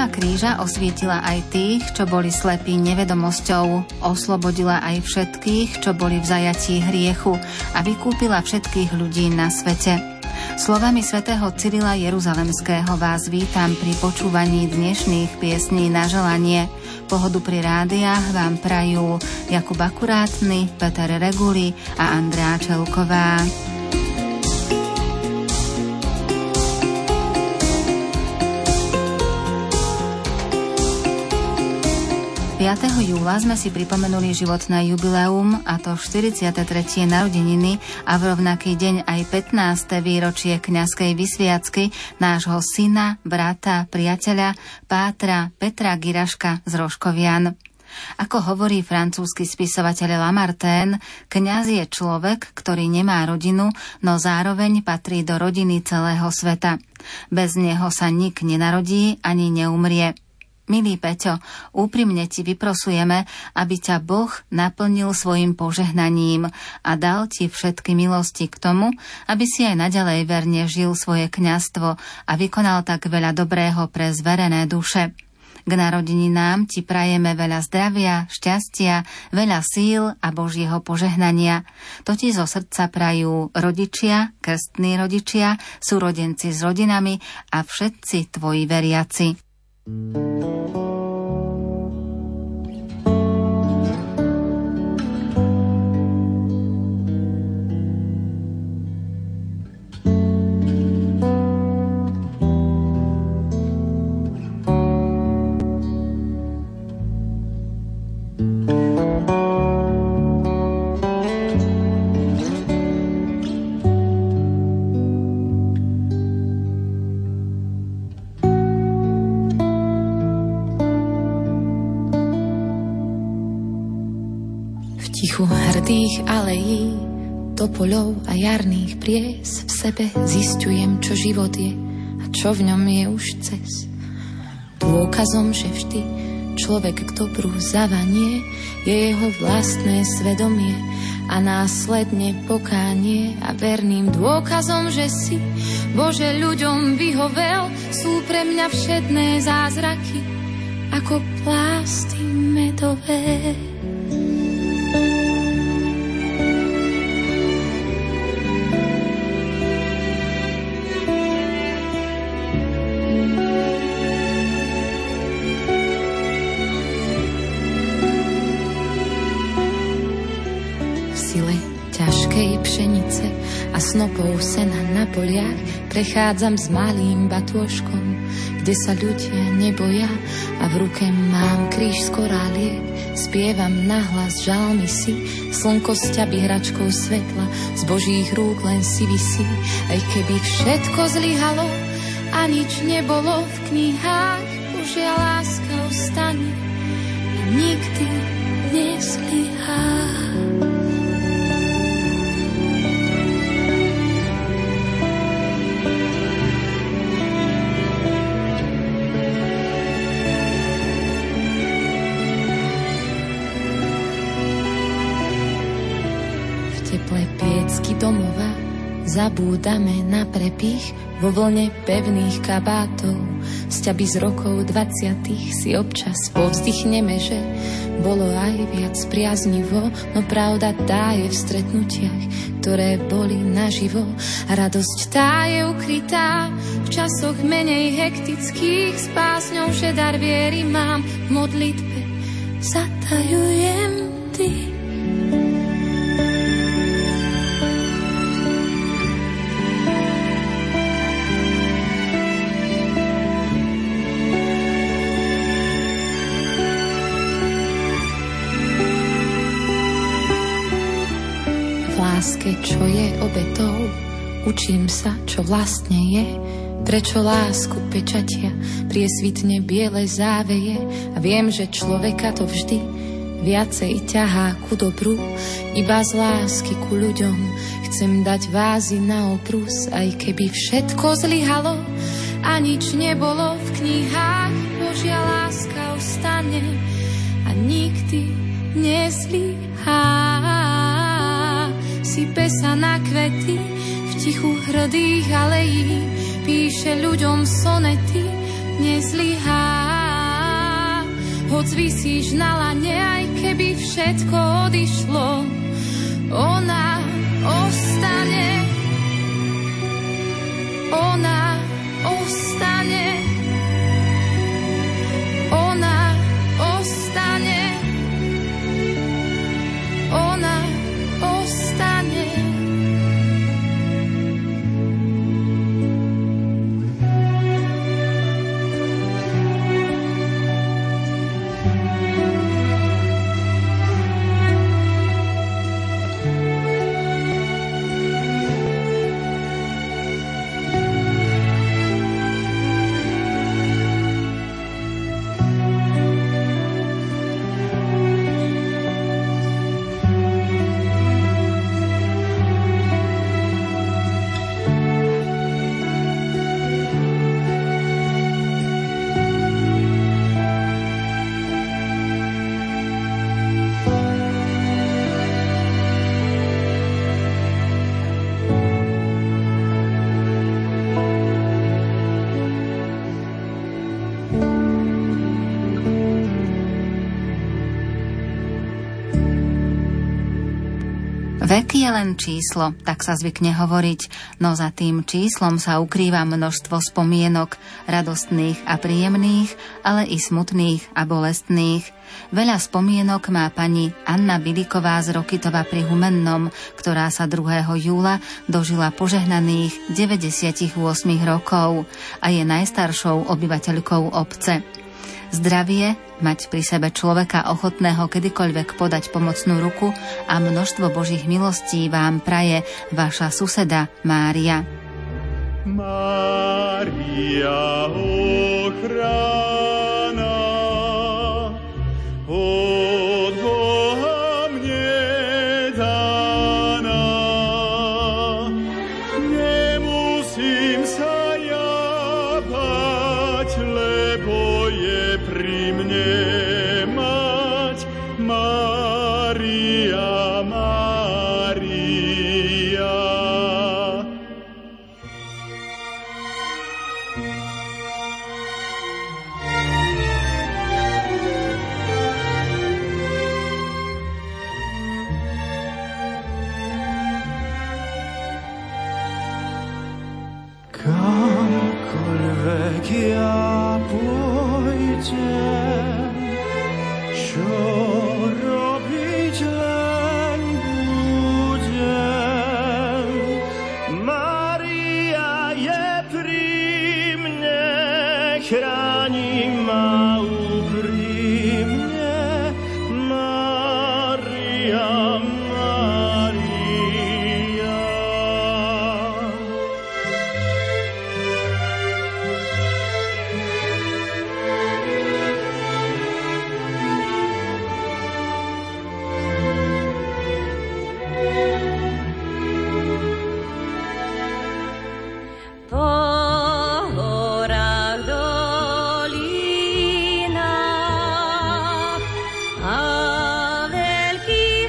Svetla kríža osvietila aj tých, čo boli slepí nevedomosťou, oslobodila aj všetkých, čo boli v zajatí hriechu a vykúpila všetkých ľudí na svete. Slovami svätého Cyrila Jeruzalemského vás vítam pri počúvaní dnešných piesní na želanie. Pohodu pri rádiách vám prajú Jakub Akurátny, Peter Reguli a Andrea Čelková. 5. júla sme si pripomenuli životné jubileum, a to 43. narodeniny a v rovnaký deň aj 15. výročie kňazskej vysviacky nášho syna, brata, priateľa, pátra Petra Giraška z Rožkovian. Ako hovorí francúzsky spisovateľ Lamartine, kňaz je človek, ktorý nemá rodinu, no zároveň patrí do rodiny celého sveta. Bez neho sa nik nenarodí ani neumrie. Milý Peťo, úprimne ti vyprosujeme, aby ťa Boh naplnil svojim požehnaním a dal ti všetky milosti k tomu, aby si aj naďalej verne žil svoje kňazstvo a vykonal tak veľa dobrého pre zverené duše. K narodeninám ti prajeme veľa zdravia, šťastia, veľa síl a Božieho požehnania. To ti zo srdca prajú rodičia, krstní rodičia, súrodenci s rodinami a všetci tvoji veriaci. Hrdých alejí, topoľov a jarných pries v sebe zisťujem, čo život je a čo v ňom je už cez. Dôkazom, že vždy človek k dobru zavanie je jeho vlastné svedomie a následne pokánie a verným dôkazom, že si Bože ľuďom vyhovel, sú pre mňa všedné zázraky ako plásty medové. Pšenice a snopov sena na poliach prechádzam s malým batôžkom, kde sa ľudia neboja a v ruke mám kríž z koráliek. Spievam nahlas žalmy si, slnko sťaby hračkou svetla, z Božích rúk len si visí. Aj keby všetko zlyhalo a nič nebolo v knihách, Božia láska ostane a nikdy nezlyhá. Domova zabúdame na prepich vo vlne pevných kabátov. Sťaby z rokov 20 si občas povzdychneme, že bolo aj viac priaznivo, no pravda tá je v stretnutiach, ktoré boli naživo. A radosť tá je ukrytá v časoch menej hektických, s básňou, že dar viery mám v modlitbe, zatajujem ty. Láske, čo je obetou, učím sa, čo vlastne je, prečo lásku pečatia priesvitne biele záveje a viem, že človeka to vždy viacej ťahá ku dobru, iba z lásky ku ľuďom chcem dať vázy na obrus, aj keby všetko zlyhalo a nič nebolo v knihách, Božia láska ostane a nikdy nezlyhá. Sype sa na kvety v tichu hrdých alejí, píše ľuďom sonety, nezlyhá. hoď visíš na lane, aj keby všetko odišlo, ona ostane, ona ostane, ona ostane, ona ostane. Vek je len číslo, tak sa zvykne hovoriť, no za tým číslom sa ukrýva množstvo spomienok, radostných a príjemných, ale i smutných a bolestných. Veľa spomienok má pani Anna Biliková z Rokytova pri Humennom, ktorá sa 2. júla dožila požehnaných 98 rokov a je najstaršou obyvateľkou obce. Zdravie, mať pri sebe človeka ochotného kedykoľvek podať pomocnú ruku a množstvo Božích milostí vám praje vaša suseda Mária. Mária, ochrana, od Boha mne daná. Nemusím sa ja báť, lebo je pri mne mať. Mária, Mária. Kamkoľvek ja pôjdem, čo robiť len budem, Mária je pri mne, chráni ma úprimne. Mária, Mária. Po horách, dolinách a veľkých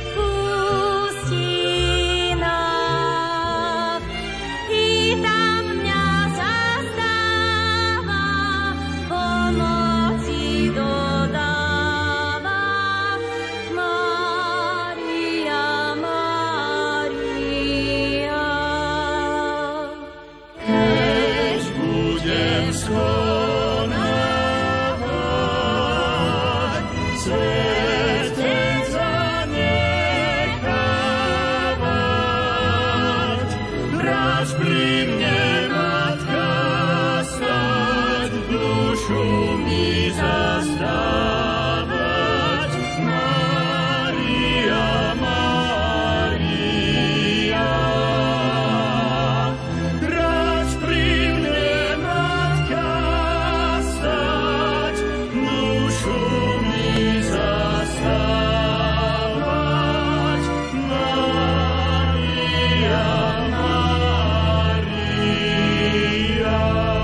pustinách, i tam mňa zastáva, pomoci dodáva. Mária, Mária. Keď budem skonávať, svet ten zanechávať, ráz pri mne, Matka, stať, dušu mi zastávať. Mária, Mária. Rád pri mne, Matka, stať, dušu mi zastávať. Mária, Mária.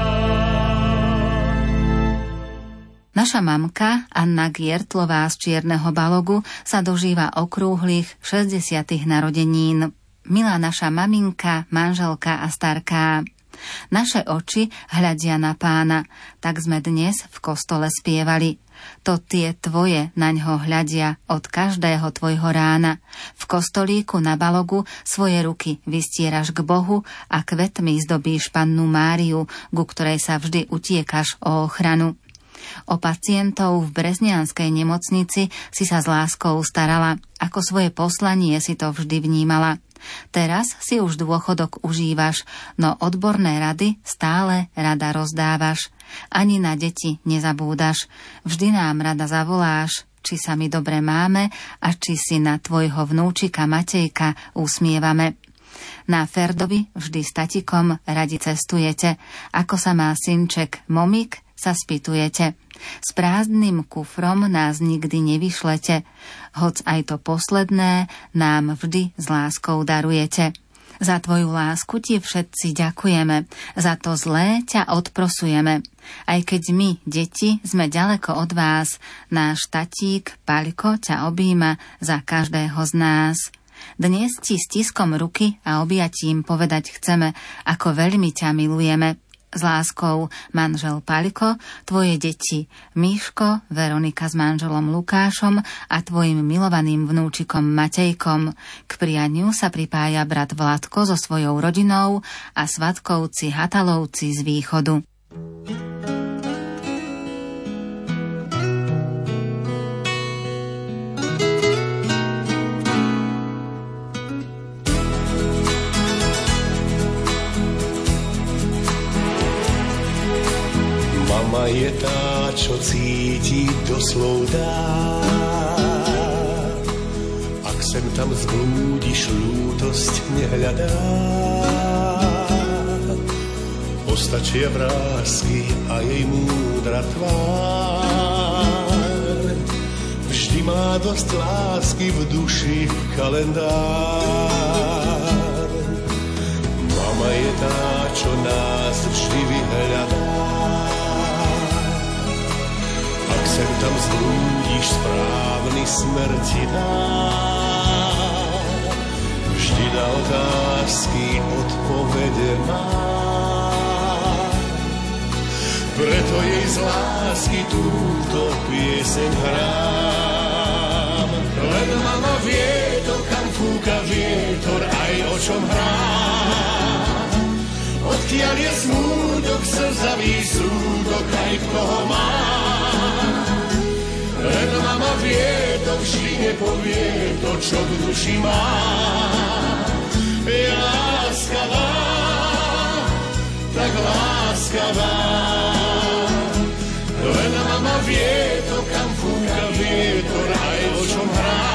Naša mamka, Anna Giertlová z Čierneho Balogu, sa dožíva okrúhlych 60. narodenín. Milá naša maminka, manželka a starká. Naše oči hľadia na Pána, tak sme dnes v kostole spievali. To tie tvoje naňho hľadia od každého tvojho rána. V kostolíku na balogu svoje ruky vystieraš k Bohu a kvetmi zdobíš Pannu Máriu, ku ktorej sa vždy utiekaš o ochranu. O pacientov v breznianskej nemocnici si sa s láskou starala, ako svoje poslanie si to vždy vnímala. Teraz si už dôchodok užívaš, no odborné rady stále rada rozdávaš. Ani na deti nezabúdaš, vždy nám rada zavoláš, či sa my dobre máme a či si na tvojho vnúčika Matejka usmievame. Na Ferdovi vždy s tatikom radi cestujete, ako sa má synček Momik, sa spýtujete. S prázdnym kufrom nás nikdy nevyšlete, hoc aj to posledné nám vždy s láskou darujete. Za tvoju lásku ti všetci ďakujeme, za to zlé ťa odprosujeme. Aj keď my, deti, sme ďaleko od vás, náš tatík Paľko ťa objíma za každého z nás. Dnes ti stiskom ruky a objatím povedať chceme, ako veľmi ťa milujeme. S láskou, manžel Paľko, tvoje deti Miško, Veronika s manželom Lukášom a tvojim milovaným vnúčikom Matejkom. K prianiu sa pripája brat Vladko so svojou rodinou a svatkovci Hatalovci z východu. Mama je tá, čo cíti do slov dá. Ak sem tam zblúdiš, ľútosť nehľadá. Postačia vrásky a jej múdra tvár. Vždy má dosť lásky v duši kalendár. Mama je tá, čo nás vždy vyhľadá. Ak sem tam zblúdiš, správny smer ti dá. Vždy na otázky odpovede má. Preto jej z lásky túto pieseň hrám. Len mama vie to, kam fúka vietor, aj o čom hrá. Odkiaľ je smútok, slzavý súdok, aj kto ho má. Len mama vie to, vždy nepovie to, čo v duši má. Je láskavá, tak láskavá. Len mama vie to, kam fúka vietor, aj o čom hrá.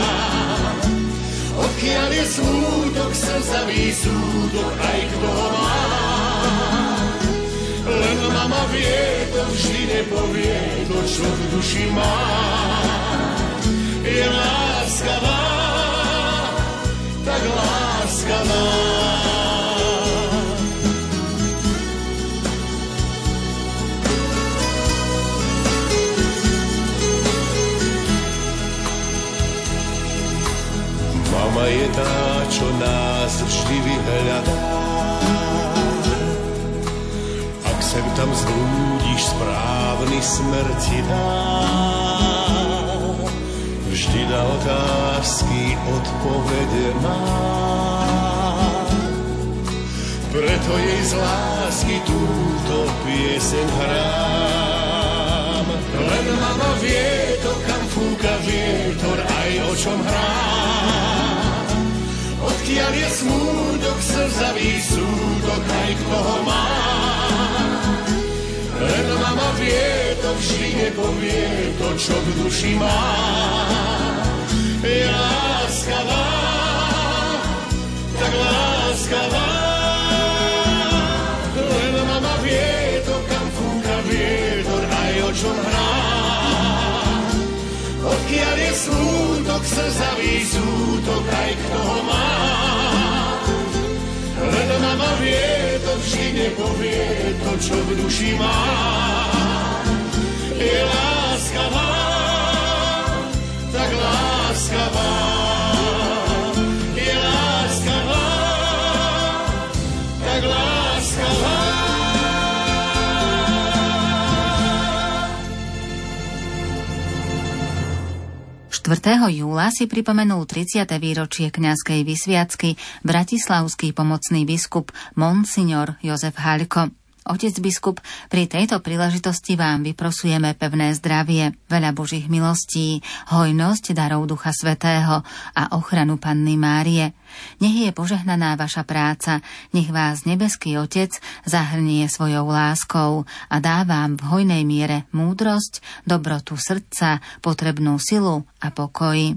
Odkiaľ je smútok, slzavý súdok, aj kto ho má. Len mama vie to, vždy nepovie to, čo v duši má. Je láskavá, tak láskavá. Mama je tá, čo nás vždy vyhľadá. Ak sem tam zblúdiš, správny smer ti dá. Vždy na otázky odpovede má. Preto jej z lásky túto pieseň hrám. Len mama vie to, kam fúka vietor, aj o čom hrá. Odkiaľ je smútok, slzavý súdok, aj kto ho má. Len mama vie to, vždy nepovie to, čo v duši má. Je láskavá, tak láskavá. Len mama vie to, kam fúka vietor, aj o čom hrá. Odkiaľ je smútok, slzavý súdok, aj kto ho má. Len mama vie to, vždy nepovie to, čo v duši má. Je láskavá, tak láskavá. Je láskavá, tak láskavá. júla si pripomenul 30. výročie kňazskej vysviacky bratislavský pomocný biskup Monsignor Jozef Haľko. Otec biskup, pri tejto príležitosti vám vyprosujeme pevné zdravie, veľa Božích milostí, hojnosť darov Ducha Svätého a ochranu Panny Márie. Nech je požehnaná vaša práca, nech vás nebeský Otec zahrnie svojou láskou a dá vám v hojnej miere múdrosť, dobrotu srdca, potrebnú silu a pokoj.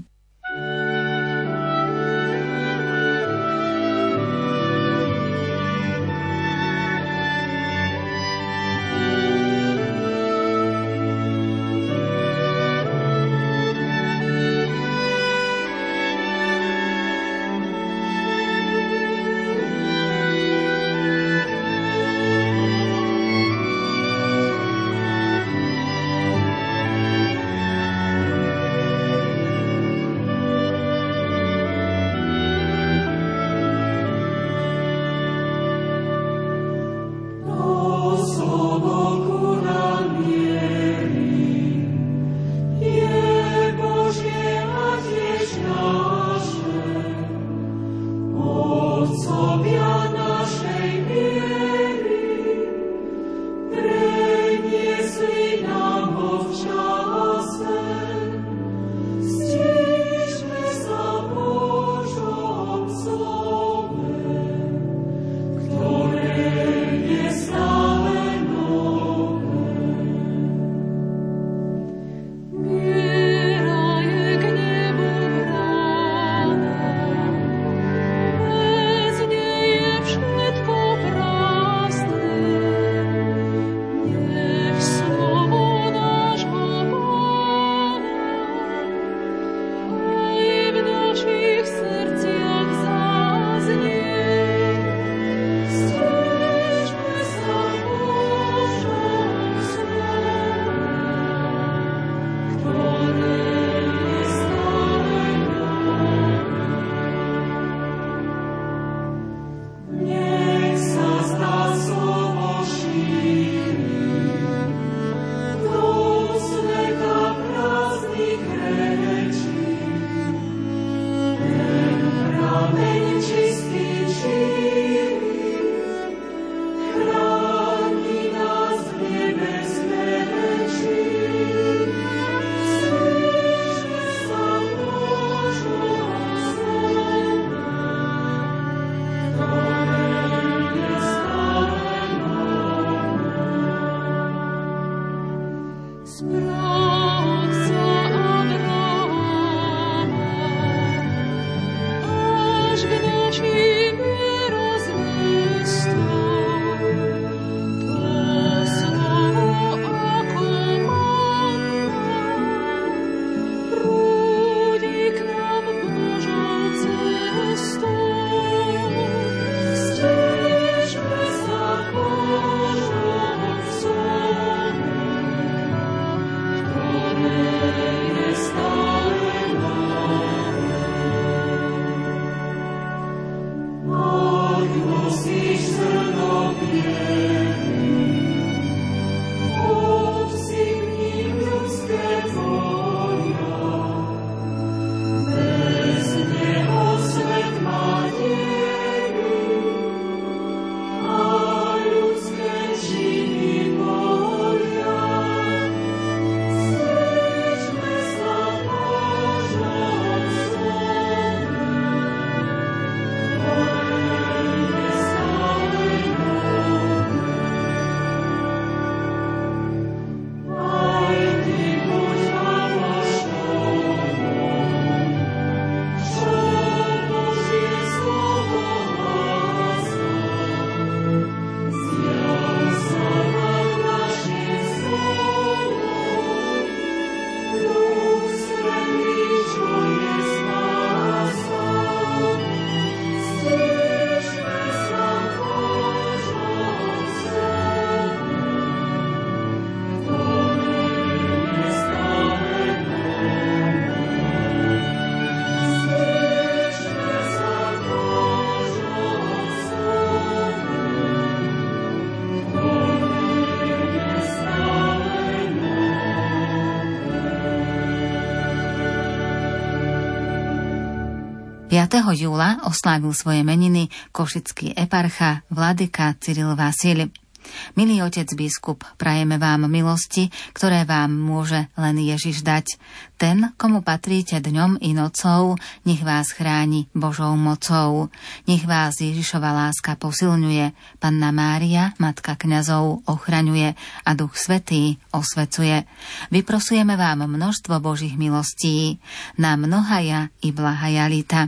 júla oslávil svoje meniny košický eparcha vladyka Cyril Vasil. Milý otec biskup, prajeme vám milosti, ktoré vám môže len Ježiš dať. Ten, komu patríte dňom i nocou, nech vás chráni Božou mocou. Nech vás Ježišova láska posilňuje, Panna Mária, Matka kňazov, ochraňuje a Duch Svätý osvecuje. Vyprosujeme vám množstvo Božích milostí, na mnohaja i blahaja lita.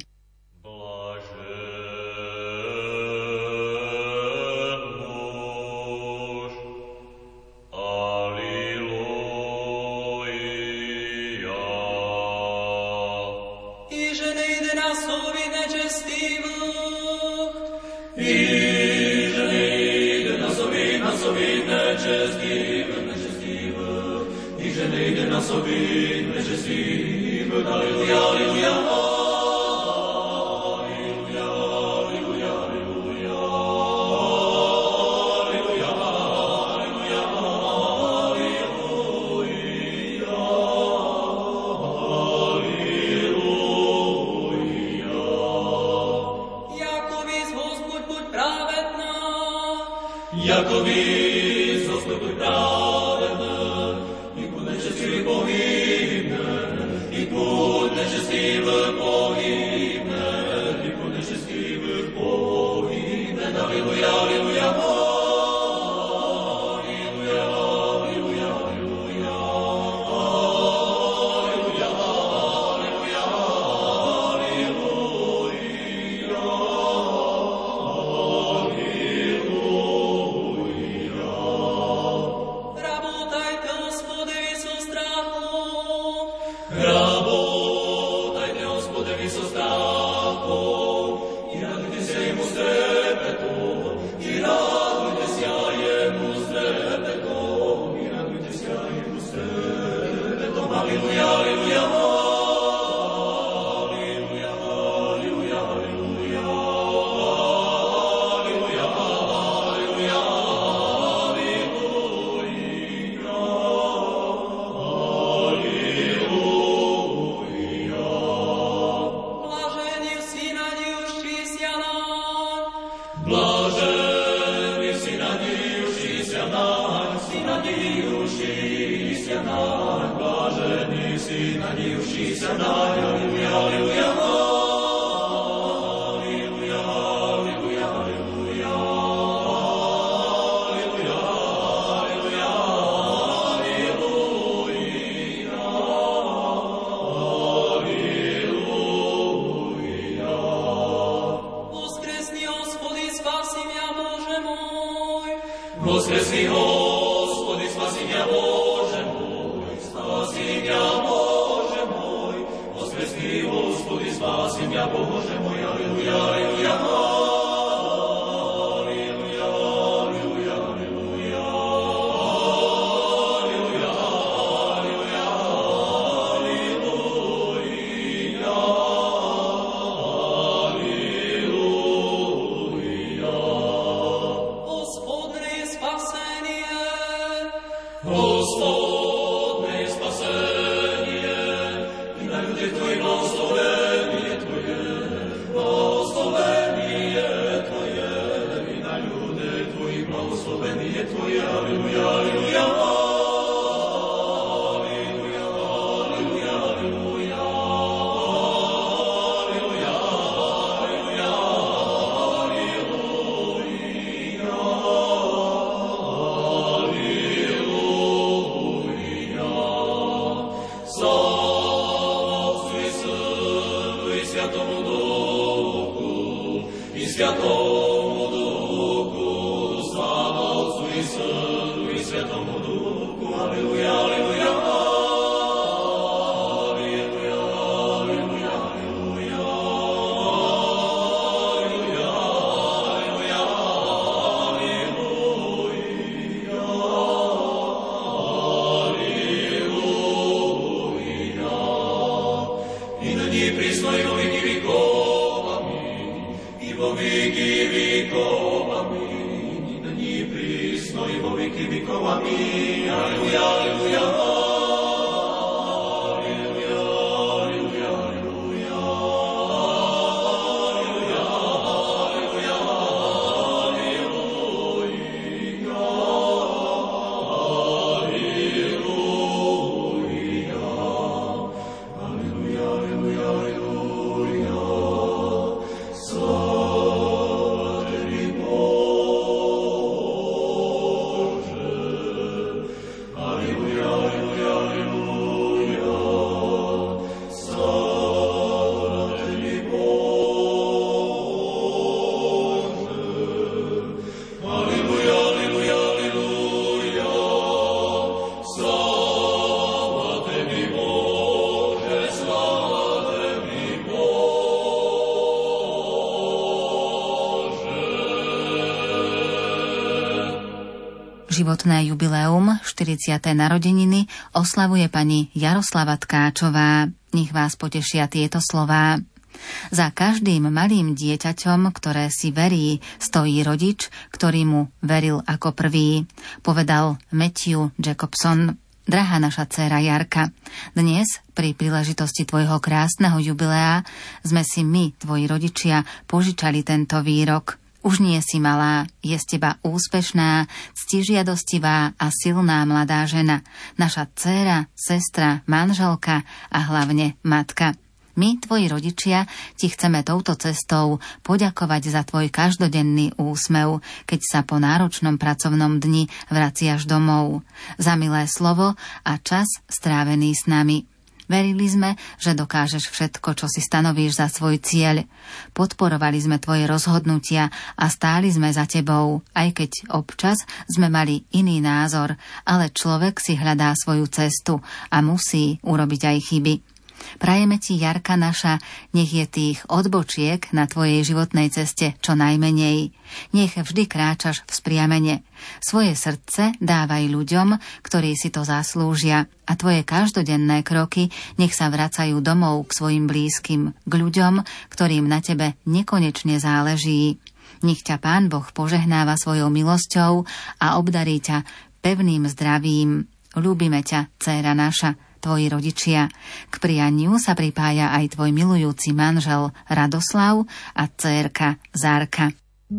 Životné jubileum, 40. narodeniny, oslavuje pani Jaroslava Tkáčová. Nech vás potešia tieto slová. Za každým malým dieťaťom, ktoré si verí, stojí rodič, ktorý mu veril ako prvý, povedal Matthew Jacobson. Drahá naša dcéra Jarka, dnes pri príležitosti tvojho krásneho jubilea sme si my, tvoji rodičia, požičali tento výrok. Už nie si malá, je z teba úspešná, ctižiadostivá a silná mladá žena, naša dcéra, sestra, manželka a hlavne matka. My, tvoji rodičia, ti chceme touto cestou poďakovať za tvoj každodenný úsmev, keď sa po náročnom pracovnom dni vraciaš domov, za milé slovo a čas strávený s nami. Verili sme, že dokážeš všetko, čo si stanovíš za svoj cieľ. Podporovali sme tvoje rozhodnutia a stáli sme za tebou, aj keď občas sme mali iný názor, ale človek si hľadá svoju cestu a musí urobiť aj chyby. Prajeme ti, Jarka naša, nech je tých odbočiek na tvojej životnej ceste čo najmenej. Nech vždy kráčaš v spriamene. Svoje srdce dávaj ľuďom, ktorí si to zaslúžia, a tvoje každodenné kroky nech sa vracajú domov k svojim blízkym, k ľuďom, ktorým na tebe nekonečne záleží. Nech ťa Pán Boh požehnáva svojou milosťou a obdarí ťa pevným zdravím. Ľúbime ťa, dcéra naša, tvoji rodičia. K prianiu sa pripája aj tvoj milujúci manžel Radoslav a dcérka Zárka.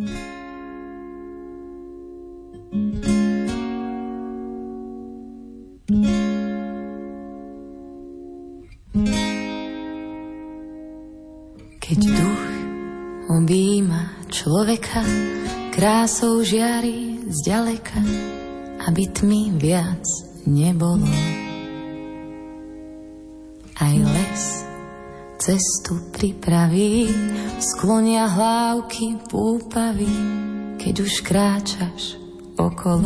Keď duch objíma človeka, krásou žiari zďaleka, aby tmy viac nebolo. Aj les cestu pripraví, sklonia hlávky púpavy, keď už kráčaš okolo.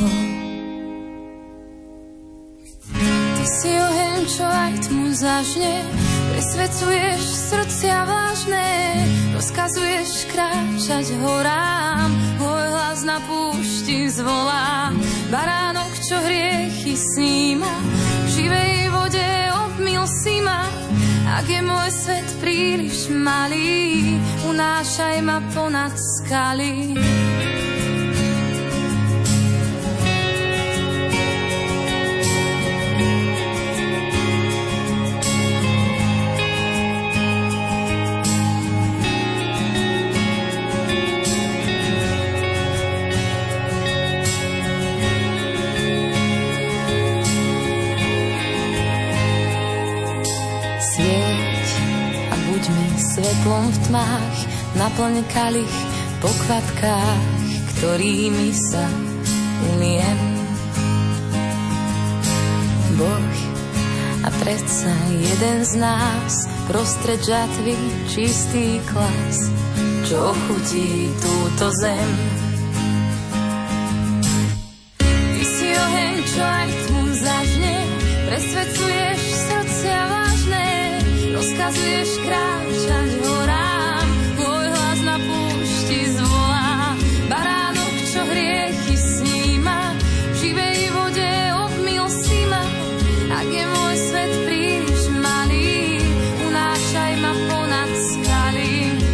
Ty si oheň, čo aj tmu zažne, presvedcuješ srdcia vážne, rozkazuješ kráčať horám, môj hlas na púšti zvolá. Baránok, čo hriechy sníma, v živej vode obmyl si ma. Ak je môj svet príliš malý, unášaj ma ponad skaly. Svetlom v tmách, naplň kalich po kvapkách, ktorými sa umiem. Boh a predsa jeden z nás, prostred žatvy čistý klas, čo ochutí túto zem. Ty si oheň, čo aj tmu zažne, presvedcuješ srdcia vážne, rozkazuješ kráčať horám, môj hlas na púšti zvolá. Baránok, čo hriechy sníma, v živej vode obmyl si ma. Ak je môj svet príliš malý, unášaj ma ponad skaly.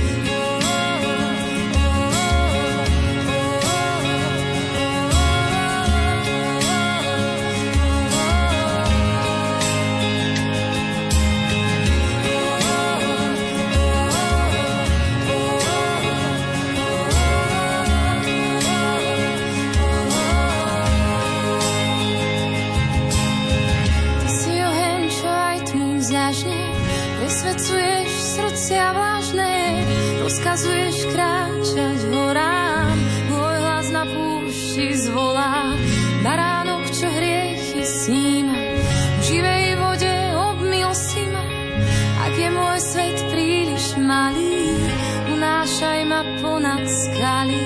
Presvedcuješ srdcia vážne, rozkazuješ kráčať horám, môj hlas na púšti zvolá. Baránok, čo hriechy sníma, v živej vode obmyl si ma. Ak je môj svet príliš malý, unášaj ma ponad skaly.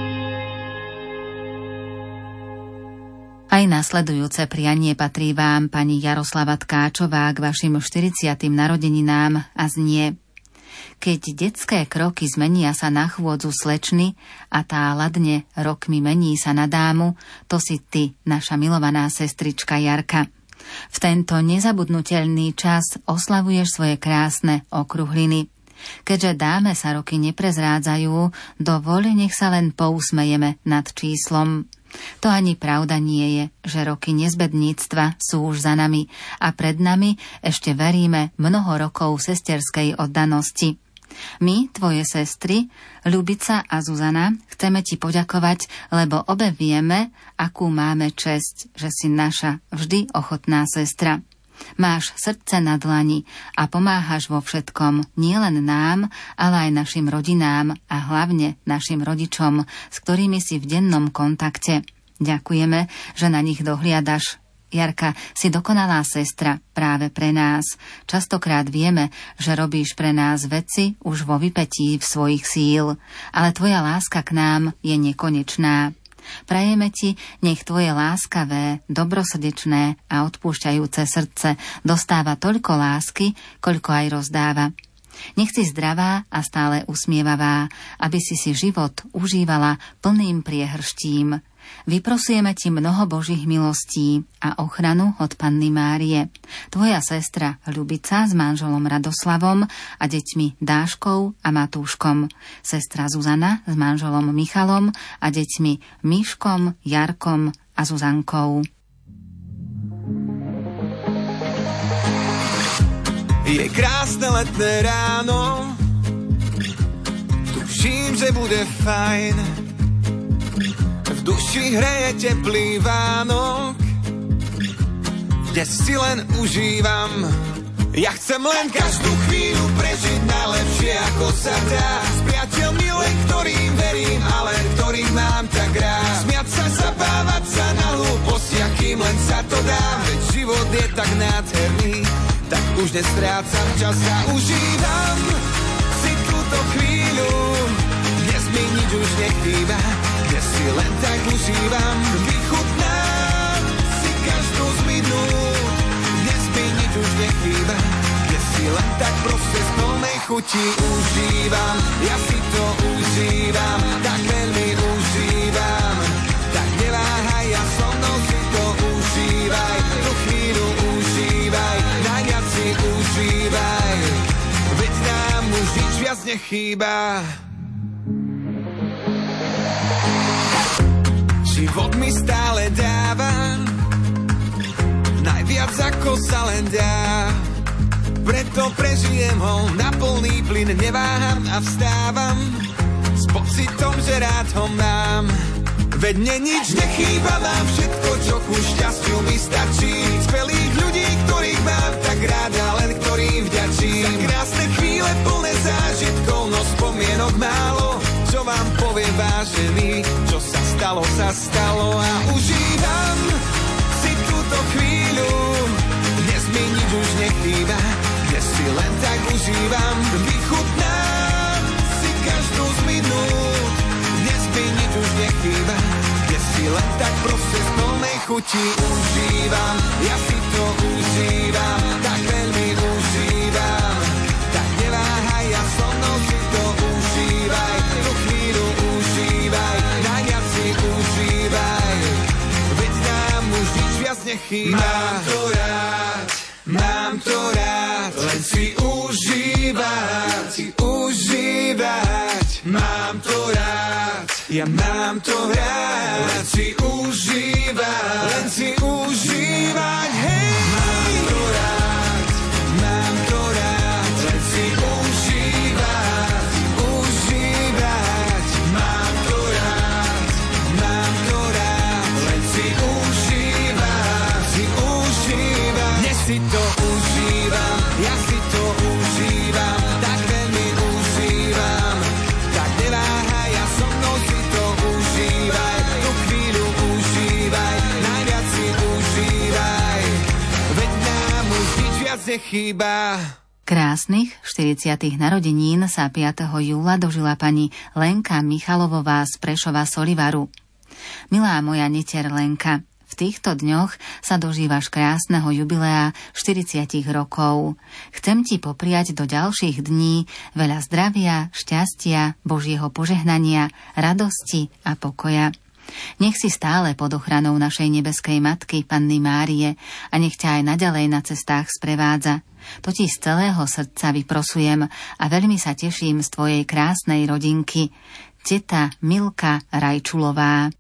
Aj nasledujúce prianie patrí vám, pani Jaroslava Tkáčová, k vašim 40. narodeninám a znie: Keď detské kroky zmenia sa na chôdzu slečny a tá ladne rokmi mení sa na dámu, to si ty, naša milovaná sestrička Jarka. V tento nezabudnutelný čas oslavuješ svoje krásne okruhliny. Keďže dáme sa roky neprezrádzajú, dovoľ, nech sa len pousmejeme nad číslom. To ani pravda nie je, že roky nezbedníctva sú už za nami a pred nami ešte veríme mnoho rokov sesterskej oddanosti. My, tvoje sestry, Ľubica a Zuzana, chceme ti poďakovať, lebo obe vieme, akú máme česť, že si naša vždy ochotná sestra. Máš srdce na dlani a pomáhaš vo všetkom nielen nám, ale aj našim rodinám a hlavne našim rodičom, s ktorými si v dennom kontakte. Ďakujeme, že na nich dohliadaš. Jarka, si dokonalá sestra práve pre nás. Častokrát vieme, že robíš pre nás veci už vo vypätí v svojich síl, ale tvoja láska k nám je nekonečná. Prajeme ti, nech tvoje láskavé, dobrosrdečné a odpúšťajúce srdce dostáva toľko lásky, koľko aj rozdáva. Nech si zdravá a stále usmievavá, aby si život užívala plným priehrštím. Vyprosujeme ti mnoho Božích milostí a ochranu od Panny Márie. Tvoja sestra Ľubica s manželom Radoslavom a deťmi Dáškou a Matúškom. Sestra Zuzana s manželom Michalom a deťmi Miškom, Jarkom a Zuzankou. Je krásne letné ráno, tuším, že bude fajn. V duši hreje teplý Vánok, kde si len užívam. Ja chcem len každú chvíľu prežiť najlepšie, ako sa dá. S priateľmi len, ktorým verím, ale ktorých mám tak rád. Smiať sa, zabávať sa na hlúposti, akým len sa to dá. Veď život je tak nádherný, tak už nestrácam čas a užívam si túto chvíľu. Dnes mi nič už nechýba, dnes si len tak užívam. Vychutnám si každú z minút, dnes mi nič už nechýba, dnes si len tak proste z plnej chuti užívam. Ja si to užívam, tak veľmi užívam. Tak neváhaj, ja so mnou si to užívaj. Tú chvíľu užívaj, najviac si užívaj. Veď nám už nič viac nechýba. Život mi stále dáva najviac, ako sa len dá. Preto prežijem ho na plný plyn, neváham a vstávam s pocitom, že rád ho mám. Veď mne nič nechýba, mám všetko, čo ku šťastiu mi stačí. Skvelých ľudí, ktorých mám tak rád a len ktorým vďačím. Za krásne chvíle plné zážitkov, no spomienok málo. Čo vám poviem, vážený, čo sa stalo a užívam si túto chvíľu. Dnes mi nič už nechýba, dnes si len tak užívam. Vychutnám si každú z minút, dnes mi nič už nechýba, dnes si len tak proste z plnej chuti užívam. Ja si to užívam, tak veľmi užívam. Tak neváhaj, ja so mnou si to užívaj. Tú chvíľu užívaj, najviac si užívaj. Veď nám už nič viac nechýba. Mám to rád, mám to rád, len si užívať, si užívať. Mám to rád, ja mám to rád, len si užívať, len si užívať. Hej, mám to rád, mám to rád, len si užívať, užívať. Mám to rád, len si užívať, si užívať. Dnes si to užívam, ja si to užívam, tak veľmi užívam. Tak neváhaj, ja so mnou si to užívaj. Tú chvíľu užívaj, najviac si užívaj. Veď nám už nič viac nechýba. Krásnych 40. narodenín sa 5. júla dožila pani Lenka Michalovová z Prešova Solivaru. Milá moja netier Lenka, v V týchto dňoch sa dožívaš krásneho jubilea 40 rokov. Chcem ti popriať do ďalších dní veľa zdravia, šťastia, Božieho požehnania, radosti a pokoja. Nech si stále pod ochranou našej nebeskej Matky, Panny Márie, a nech ťa aj naďalej na cestách sprevádza. To ti z celého srdca vyprosujem a veľmi sa teším z tvojej krásnej rodinky. Teta Milka Rajčulová.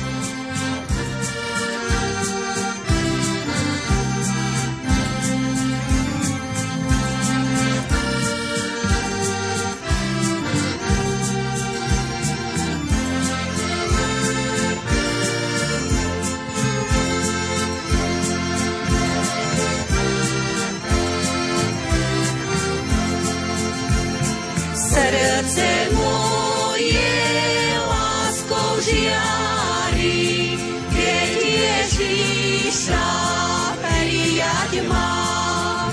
Srdce moje láskou žiari, keď Ježiša prijať mám.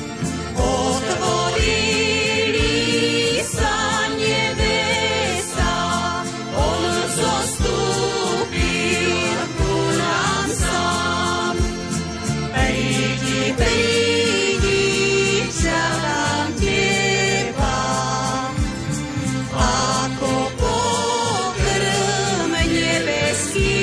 Otvorili sa nebesa, on zostúpil ku nám sám. Prídi, prídi, žiadam teba, ako pokrm nebeský.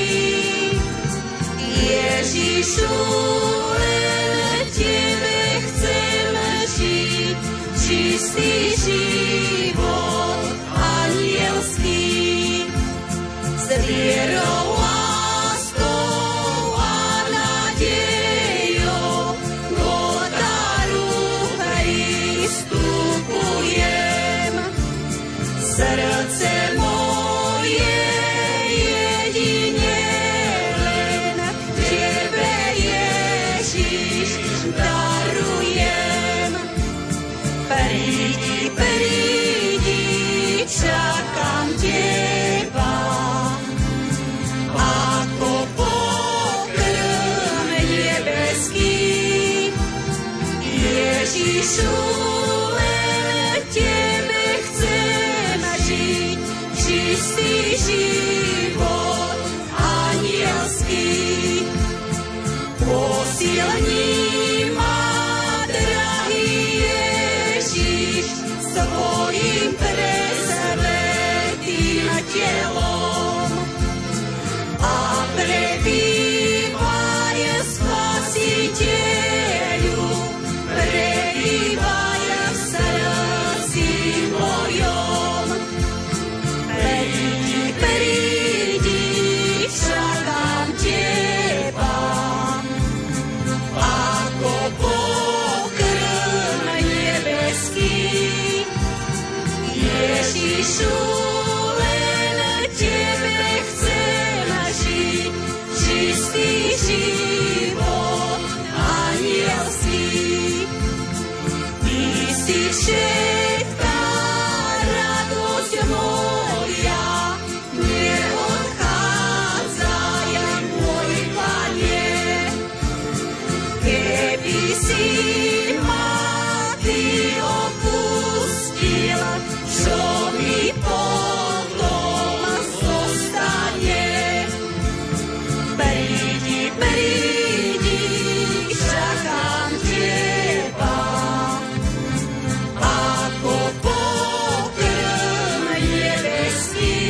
Ježišu, len tebe chcem žiť, čistý život anielský. S vierou, láskou a nádejou k oltáru pristupujem. Srdce moje jedine len tebe, Ježiš, darujem. Prídi, prídi, čakám teba, ako pokrm nebeský. Ježišu, len tebe chcem žiť, čistý život anielský. Posilni ma, drahý Ježiš, svojim presvetým telom a prebývaj, Spasiteľu, prebývaj v srdci mojom. Prídi, prídi, čakám teba, ako pokrm nebeský. Ježišu, len tebe chcem žiť, čistý život anielský. Ty si všetká radosť moja, neodchádzaj, môj Pane. Keby si ma ty opustil, čo mi potom zostane? Prídi, prídi, čakám teba, ako pokrm nebeský.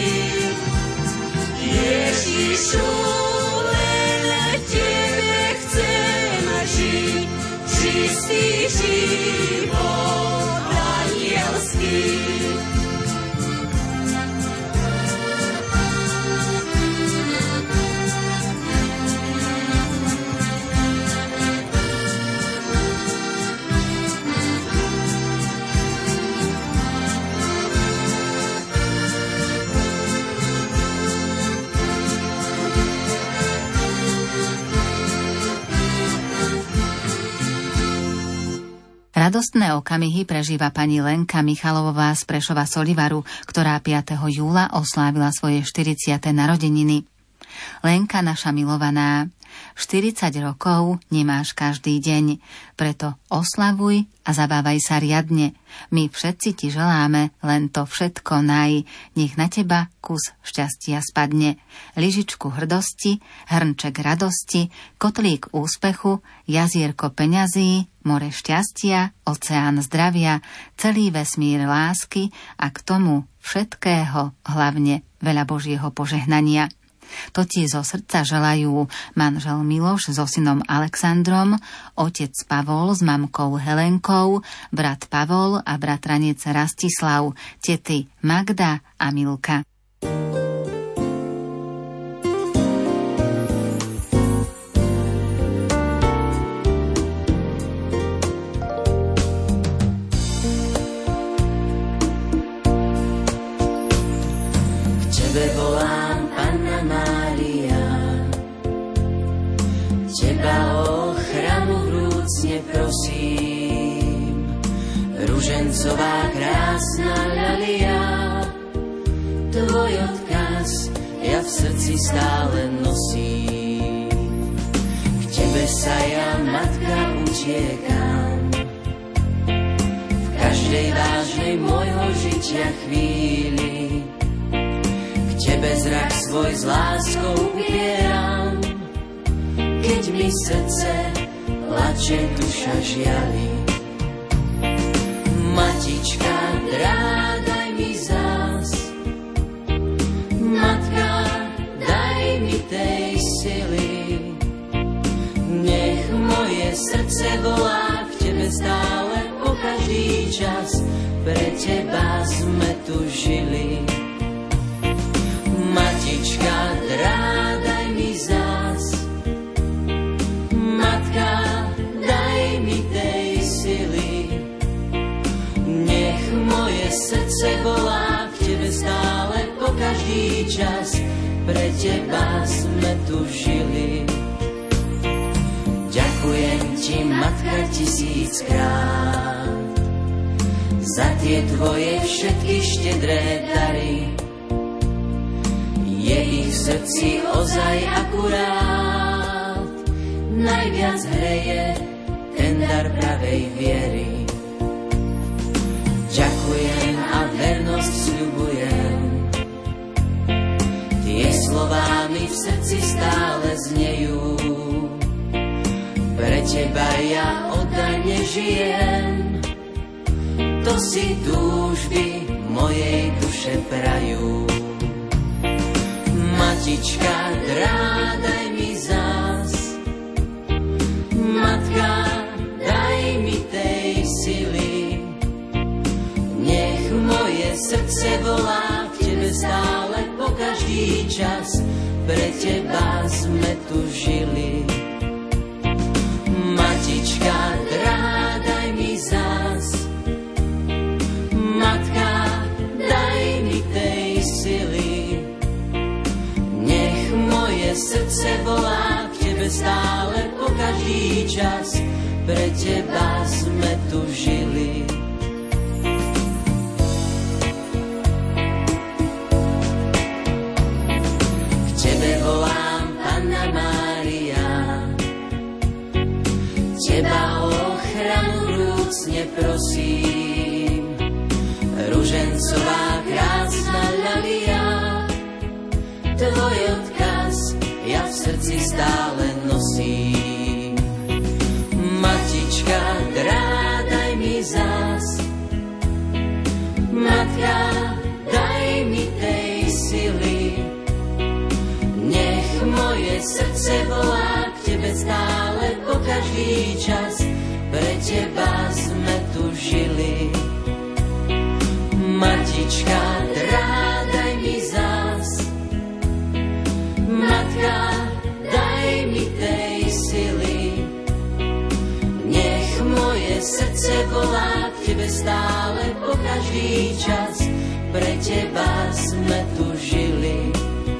Ježišu, len tebe chcem žiť, čistý život anielský. Radostné okamihy prežíva pani Lenka Michalová z Prešova Solivaru, ktorá 5. júla oslávila svoje 40. narodeniny. Lenka, naša milovaná, 40 rokov nemáš každý deň, preto oslavuj a zabávaj sa riadne. My všetci ti želáme len to všetko naj, nech na teba kus šťastia spadne. Lyžičku hrdosti, hrnček radosti, kotlík úspechu, jazierko peňazí, more šťastia, oceán zdravia, celý vesmír lásky a k tomu všetkého hlavne veľa Božieho požehnania. To ti zo srdca želajú manžel Miloš so synom Alexandrom, otec Pavol s mamkou Helenkou, brat Pavol a bratranec Rastislav, tety Magda a Milka. Prosím, ružencová krásna ľalia, tvoj odkaz ja v srdci stále nosím. K tebe sa ja, matka, utiekam, v každej vážnej môjho žitia chvíli. K tebe zrak svoj s láskou upieram, keď mi srdce plače, duša žiali. Matička, daj mi zás, matka, daj mi tej sily. Nech moje srdce volá k tebe stále po každý čas, pre teba sme tu žili. Matička, daj mi zás, matka, moje srdce volá k tebe stále po každý čas, pre teba sme tu žili. Ďakujem ti, matka, 1000-krát za tie tvoje všetky štedré dary. Je ich v srdci ozaj akurát, najviac hreje ten dar pravej viery. Ďakujem a vernosť sľubujem, tie slová mi v srdci stále znejú. Pre teba ja oddane žijem, to si túžby mojej duše prajú. Matička, daj mi zás, matka, daj mi tej sily. Moje srdce volá k tebe stále po každý čas, pre teba sme tu žili. Matička, daj mi zás, matka, daj mi tej sily. Nech moje srdce volá k tebe stále po každý čas, pre teba sme tu žili. Volám, Panna Mária, teba o ochranu vrúcne prosím. Ružencová krásna ľalia, tvoj odkaz ja v srdci stále nosím. Matička, daj mi zás, matka, daj mi tej sily. Moje srdce volá k tebe stále po každý čas, pre teba sme tu žili. Matička, daj mi zás, matka, daj mi tej sily. Nech moje srdce volá k tebe stále po každý čas, pre teba sme tu žili.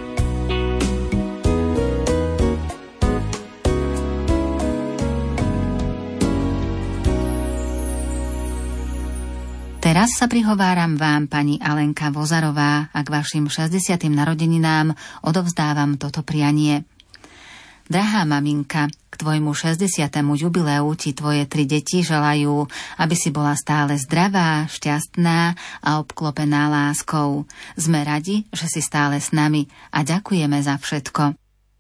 Teraz sa prihováram vám, pani Alenka Vozarová, a k vašim 60. narodeninám odovzdávam toto prianie. Drahá maminka, k tvojmu 60. jubileu ti tvoje 3 deti želajú, aby si bola stále zdravá, šťastná a obklopená láskou. Sme radi, že si stále s nami a ďakujeme za všetko.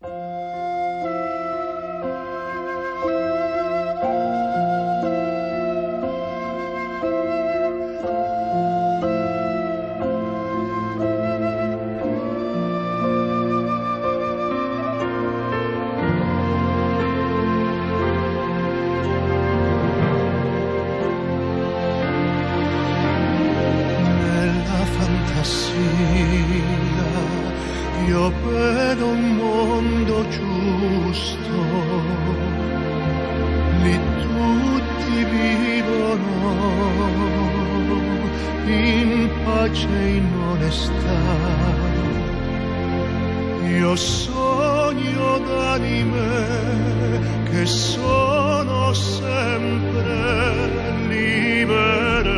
Io vedo un mondo giusto, lì tutti vivono in pace e in onestà. Io sogno d'anime che sono sempre libere.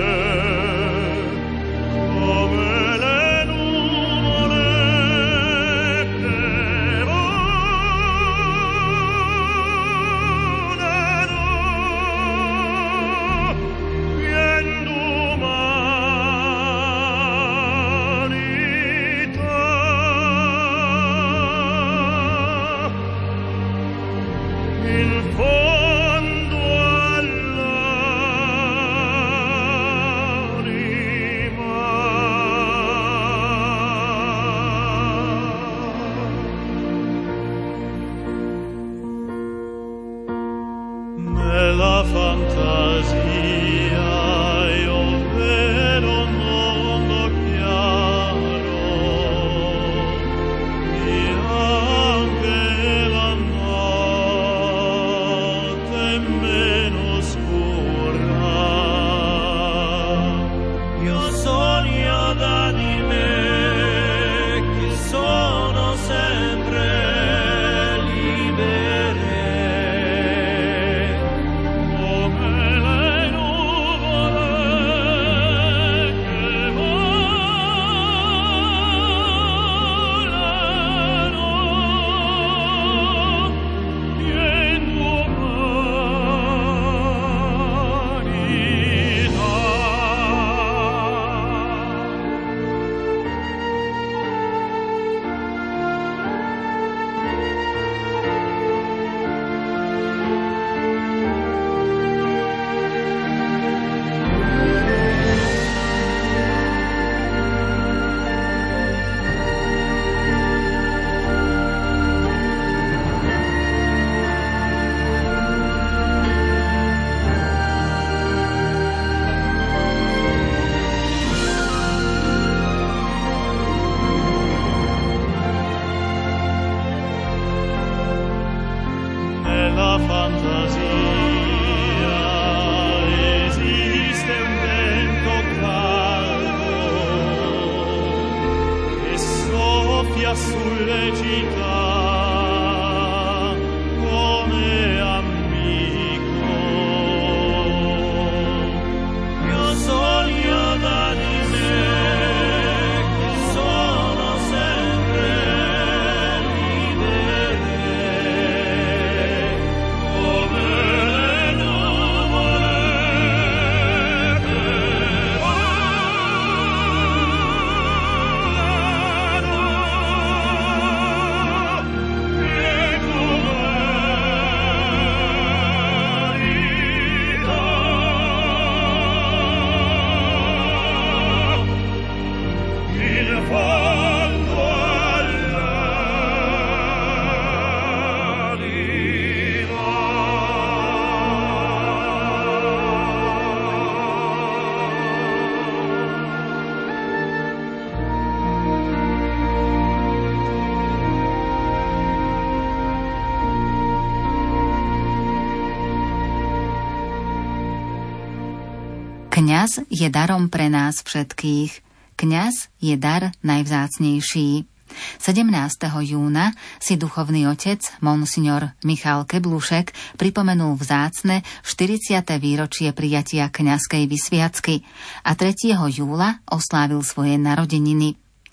Kňaz je darom pre nás všetkých. Kňaz je dar najvzácnejší. 17. júna si duchovný otec monsignor Michal Keblušek pripomenul vzácne 40. výročie prijatia kňazskej vysviacky a 3. júla oslávil svoje narodeniny.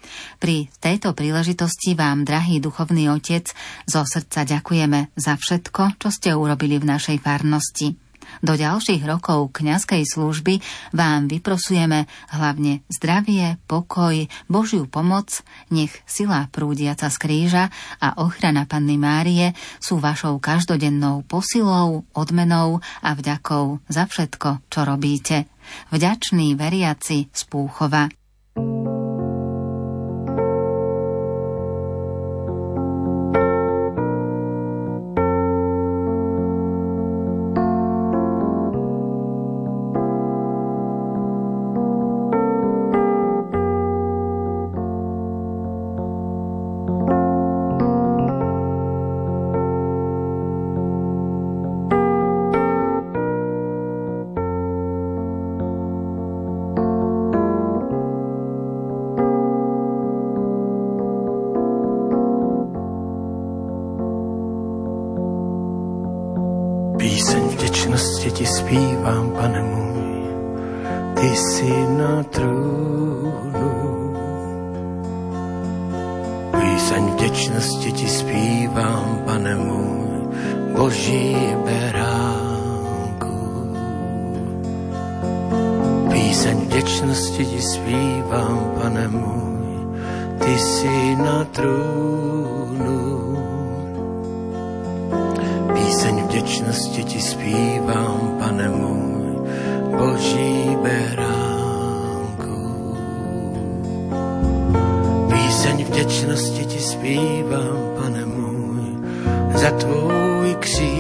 Pri tejto príležitosti vám, drahý duchovný otec, zo srdca ďakujeme za všetko, čo ste urobili v našej farnosti. Do ďalších rokov kňazskej služby vám vyprosujeme hlavne zdravie, pokoj, Božiu pomoc, nech sila prúdiaca z kríža a ochrana Panny Márie sú vašou každodennou posilou, odmenou a vďakou za všetko, čo robíte. Vďační veriaci z Púchova. Ti zpívám, Pane můj, ty jsi na trůnu. Píseň vděčnosti ti zpívám, Pane můj, Boží beránku. Píseň vděčnosti ti zpívám, Pane můj, ty jsi na trůnu. Píseň vděčnosti ti zpívám, Pane můj, Boží beránku. Píseň vděčnosti ti zpívám, Pane můj, za tvůj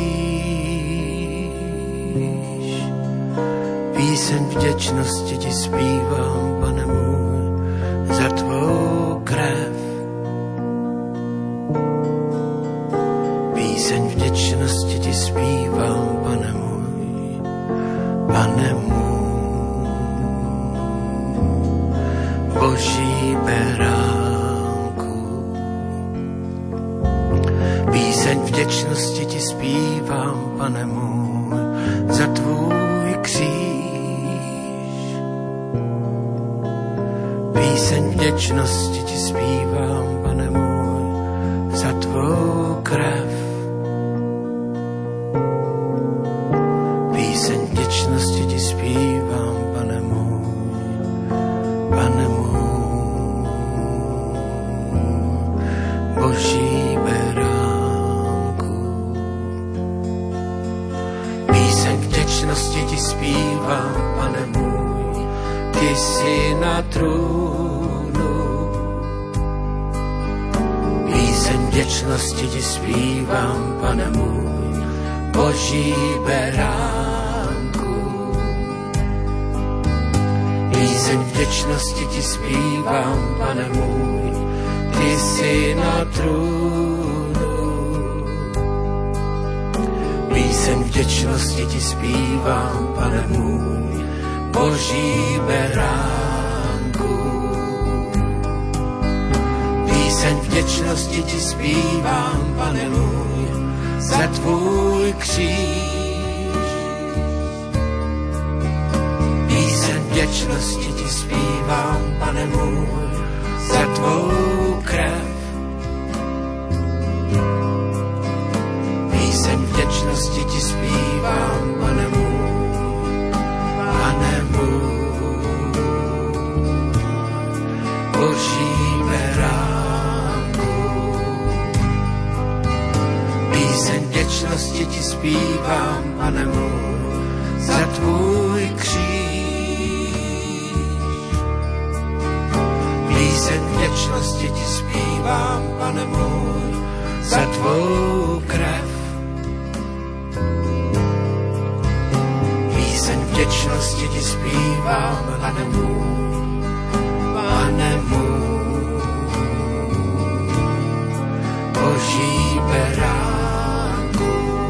kříž. Píseň vděčnosti ti zpívám, Pane můj, za tvou krev. Píseň vděčnosti ti zpívám, Pane můj, Pane můj, Boží beránku. Píseň vděčnosti ti zpívám, Pane můj, za tvůj kříž. Píseň vděčnosti ti zpívám, Pane můj, za tvou krev. Píseň vděčnosti ti zpívám, Pane můj, Boží beránku. Píseň vděčnosti ti zpívám, Pane můj, ty jsi na trůnu. Píseň vděčnosti ti zpívám, Pane můj, Boží beránku. Píseň vděčnosti ti zpívám, Pane můj, ty jsi na trůnu. Píseň vděčnosti ti zpívám, Pane můj, Boží beránku. Píseň vděčnosti ti zpívám, Pane můj, za tvůj kříž. Píseň vděčnosti ti zpívám, Pane můj, za tvou krev. Píseň vděčnosti ti zpívám, Pane můj, Boží beránku. Píseň vděčnosti ti zpívám, Pane můj, za tvůj kříž. Píseň vděčnosti ti zpívám, Pane můj, za tvou krev. Píseň vděčnosti ti zpívám, Pane můj, Boží beránku.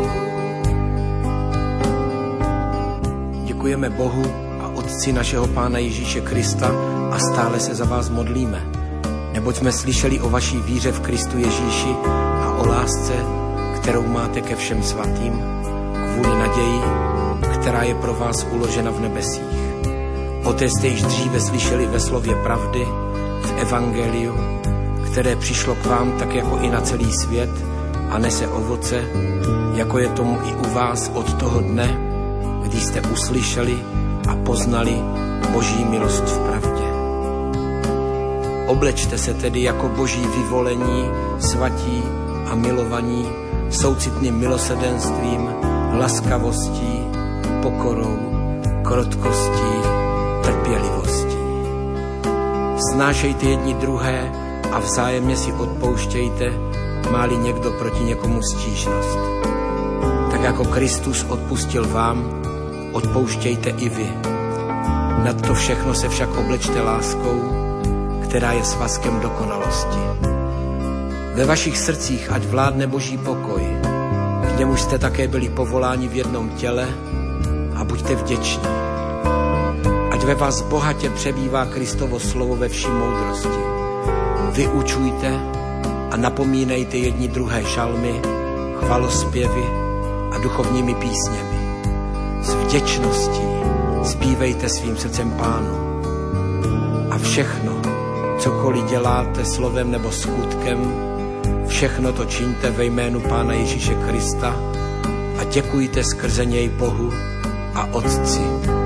Děkujeme Bohu a Otci našeho Pána Ježíše Krista a stále se za vás modlíme. Neboť jsme slyšeli o vaší víře v Kristu Ježíši a o lásce, kterou máte ke všem svatým, kvůli naději, která je pro vás uložena v nebesích. Poté jste již dříve slyšeli ve slově pravdy, v evangeliu, které přišlo k vám tak jako i na celý svět a nese ovoce, jako je tomu i u vás od toho dne, kdy jste uslyšeli a poznali Boží milost v pravdě. Oblečte se tedy jako Boží vyvolení, svatí a milovaní, soucitným milosrdenstvím, laskavostí, pokorou, krotkostí, trpělivostí. Snášejte jedni druhé a vzájemně si odpouštějte, má-li někdo proti někomu stížnost. Tak jako Kristus odpustil vám, odpouštějte i vy. Nad to všechno se však oblečte láskou, která je svazkem dokonalosti. Ve vašich srdcích ať vládne Boží pokoj, k němuž jste také byli povoláni v jednom těle, a buďte vděční. Ať ve vás bohatě přebývá Kristovo slovo ve vší moudrosti. Vyučujte a napomínejte jedni druhé žalmy, chvalospěvy a duchovními písněmi. S vděčností zpívejte svým srdcem Pánu. A všechno, cokoliv děláte slovem nebo skutkem, všechno to čiňte ve jménu Pána Ježíše Krista a děkujte skrze něj Bohu a Otci.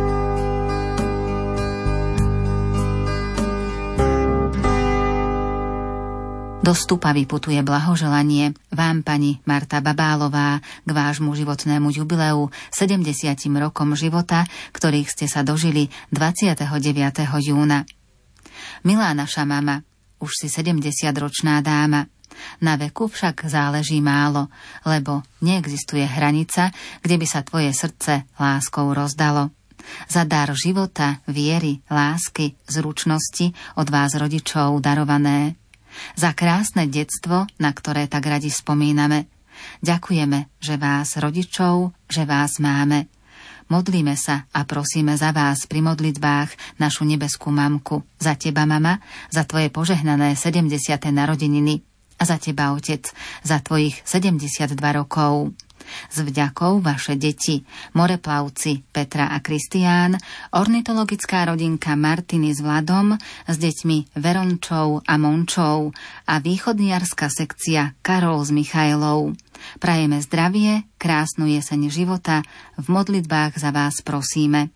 Do Stupa vyputuje blahoželanie vám, pani Marta Babálová, k vášmu životnému jubileu 70 rokom života, ktorých ste sa dožili 29. júna. Milá naša mama, už si 70-ročná dáma. Na veku však záleží málo, lebo neexistuje hranica, kde by sa tvoje srdce láskou rozdalo. Za dar života, viery, lásky, zručnosti od vás rodičov darované. Za krásne detstvo, na ktoré tak radi spomíname. Ďakujeme, že vás rodičov, že vás máme. Modlíme sa a prosíme za vás pri modlitbách našu nebeskú mamku. Za teba, mama, za tvoje požehnané 70. narodeniny. A za teba, otec, za tvojich 72 rokov. S vďakou vaše deti, moreplavci Petra a Kristián, ornitologická rodinka Martiny s Vladom, s deťmi Verončou a Mončou a východniarská sekcia Karol s Michailou. Prajeme zdravie, krásnu jeseň života, v modlitbách za vás prosíme.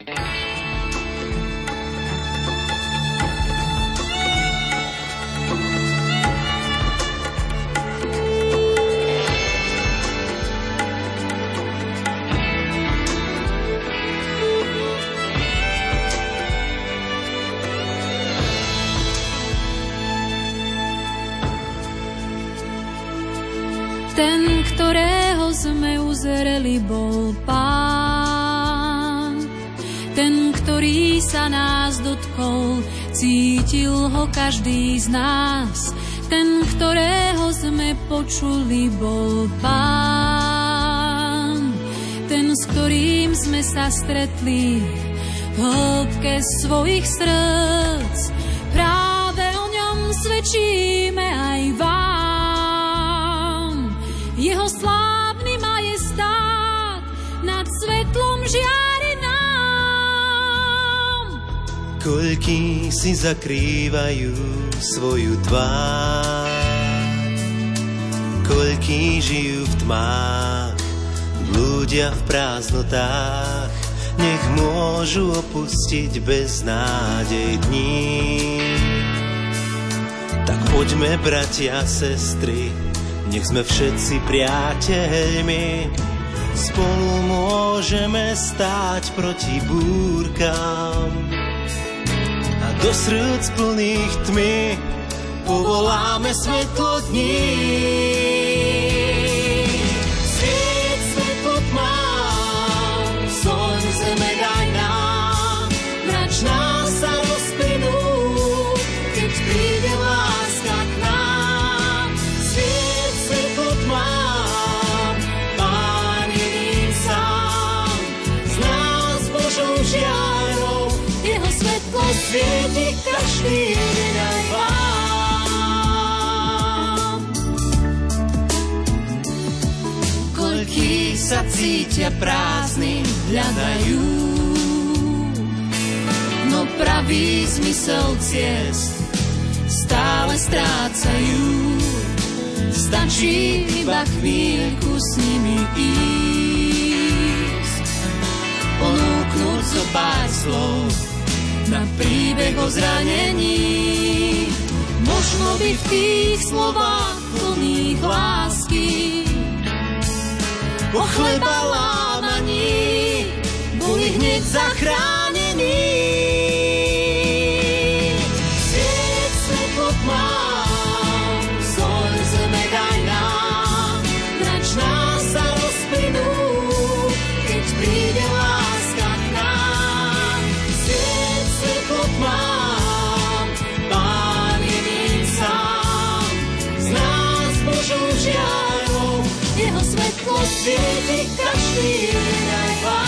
Ten, ktorého sme uzreli, bol Pán. Ten, ktorý sa nás dotkol, cítil ho každý z nás. Ten, ktorého sme počuli, bol Pán. Ten, s ktorým sme sa stretli v hĺbke svojich srdc. Práve o ňom svedčíme aj vám. Jeho slávny majestát nad svetlom žiari nám. Koľkí si zakrývajú svoju tvár, koľkí žijú v tmách, blúdia v prázdnotách, nech môžu opustiť beznádej dní. Tak poďme, bratia a sestry, nech sme všetci priateľmi, spolu môžeme stáť proti búrkam a do srdc plných tmy povoláme svetlo dní. Svieť svetlo tmám, slnce daj nám, mračná sa rozplynú, keď príde láska k nám. Svieti každý deň aj vám. Koľkí sa cítia prázdnym, hľadajú, no pravý zmysel ciest stále strácajú. Stačí iba chvíľku s nimi ísť, ponúknuť so pár slov na príbeh o zranení. Možno by v tých slovách plných lásky po chleba lámaní boli hneď zachránení. Svieť svetlo tmám, soľ zeme daj nám, nač nás sa rozplynú, keď príde láska k nám. Svieť svetlo tmám, Pán je ním sám, z nás Božou žiarou, jeho svetlo svieti každý deň aj vám.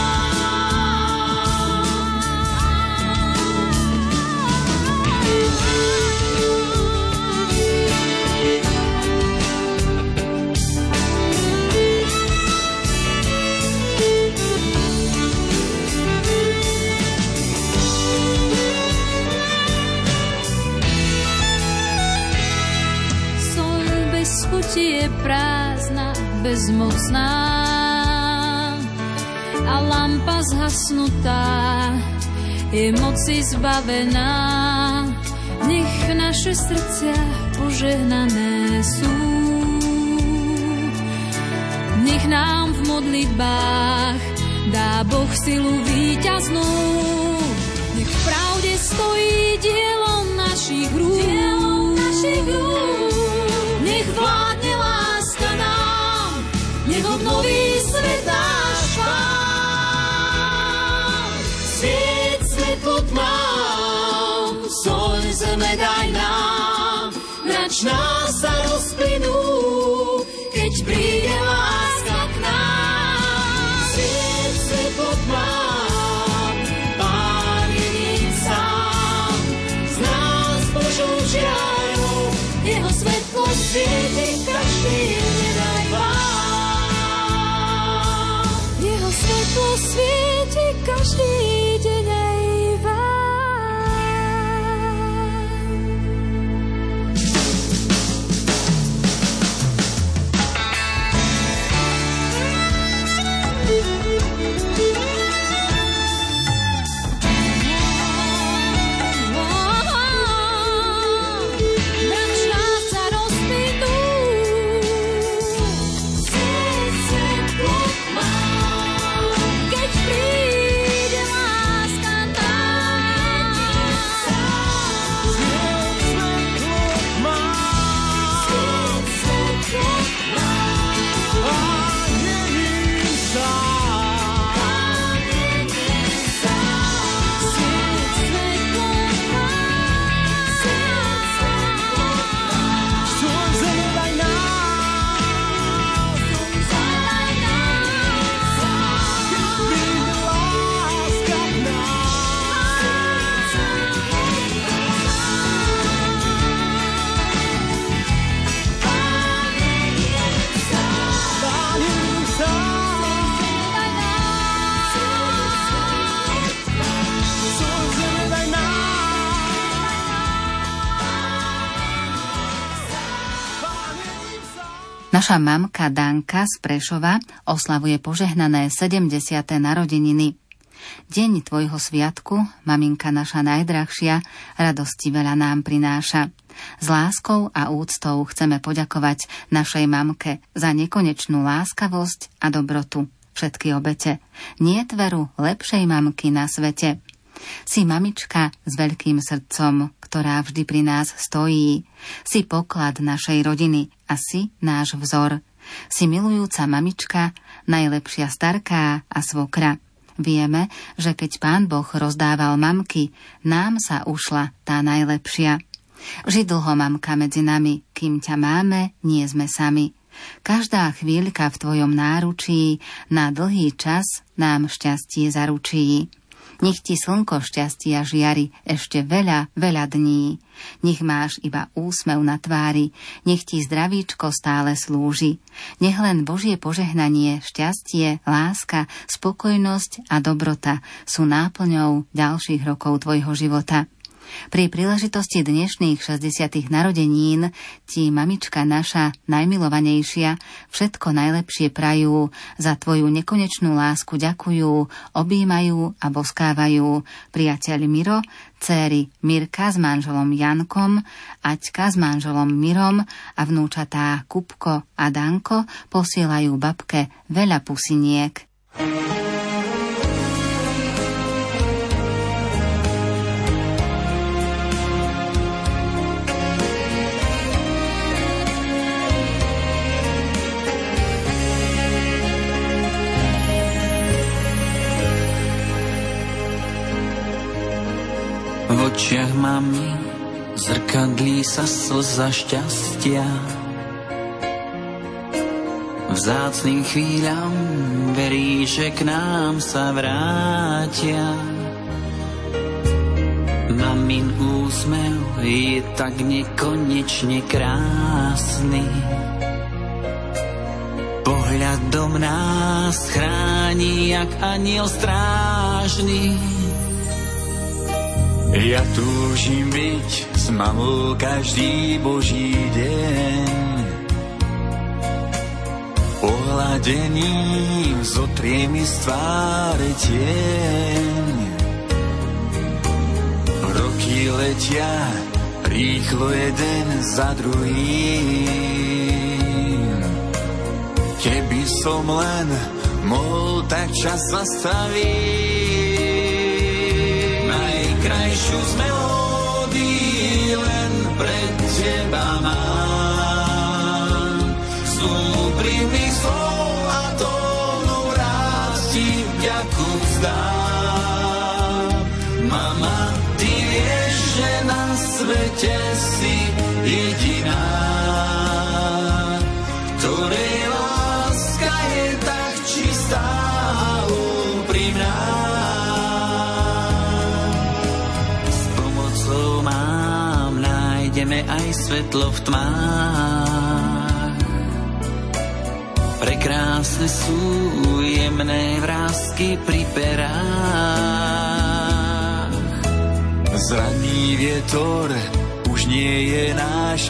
Je prázdna, bezmocná a lampa zhasnutá je moci zbavená. Nech naše srdcia požehnané sú, nech nám v modlitbách dá Boh silu víťaznú. Nech v pravde stojí dielo našich rúk, nech vládne láska nám, nech obnoví svet náš Pán. Svieť svetlo tmám, soľ zeme daj nám, nač nás sa rozplynú, keď príde láska k nám. Svieť svetlo tmám, Pán je ním sám, z nás Božou žiarou, jeho svetlo svieti každý deň aj vám. Jeho svetlo svieti každý deň aj vám. Naša mamka Danka z Prešova oslavuje požehnané 70. narodeniny. Deň tvojho sviatku, maminka naša najdrahšia, radosti veľa nám prináša. S láskou a úctou chceme poďakovať našej mamke za nekonečnú láskavosť a dobrotu. Všetky obete. Niet veru lepšej mamky na svete. Si mamička s veľkým srdcom, ktorá vždy pri nás stojí. Si poklad našej rodiny a si náš vzor. Si milujúca mamička, najlepšia starká a svokra. Vieme, že keď Pán Boh rozdával mamky, nám sa ušla tá najlepšia. Ži dlho, mamka, medzi nami, kým ťa máme, nie sme sami. Každá chvíľka v tvojom náručí na dlhý čas nám šťastie zaručí. Nech ti slnko šťastia žiari ešte veľa, veľa dní. Nech máš iba úsmev na tvári, nech ti zdravíčko stále slúži. Nech len Božie požehnanie, šťastie, láska, spokojnosť a dobrota sú náplňou ďalších rokov tvojho života. Pri príležitosti dnešných 60. narodenín ti, mamička naša najmilovanejšia, všetko najlepšie prajú, za tvoju nekonečnú lásku ďakujú, objímajú a boskávajú priateľ Miro, dcéry Mirka s manželom Jankom, Aťka s manželom Mirom a vnúčatá Kupko a Danko posielajú babke veľa pusiniek. V očiach mami zrkadlí sa slza šťastia. Vzácnym chvíľam verí, že k nám sa vrátia. Mamin úsmev je tak nekonečne krásny. Pohľadom nás chráni jak anjel strážny. Ja túžim byť s mamou každý boží deň. Pohľadením zotrie mi z tváre tieň. Roky letia rýchlo jeden za druhým. Keby som len mohol, tak čas zastaviť. Najkrajšiu z melódií len pre teba mám. Z úprimných slov a tónov rád ti vďaku vzdám. Mama, ty vieš, že na svete si jediná, ktorej láska je tak čistá a úprimná. Nájdeme aj svetlo v tmách. Prekrásne sú jemné vrásky pri perách. Zraný vietor už nie je náš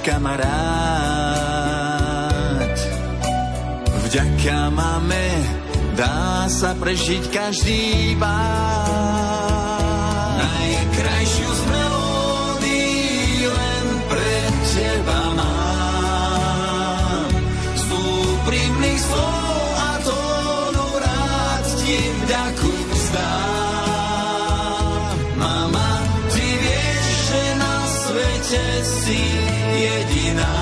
kamarát. Vďaka máme dá sa prežiť každý pád. Najkrajšiu z melódií len pre teba mám. Z úprimných slov a tónov rád ti vďaku vzdám. Mama, ty vieš, že na svete si jediná,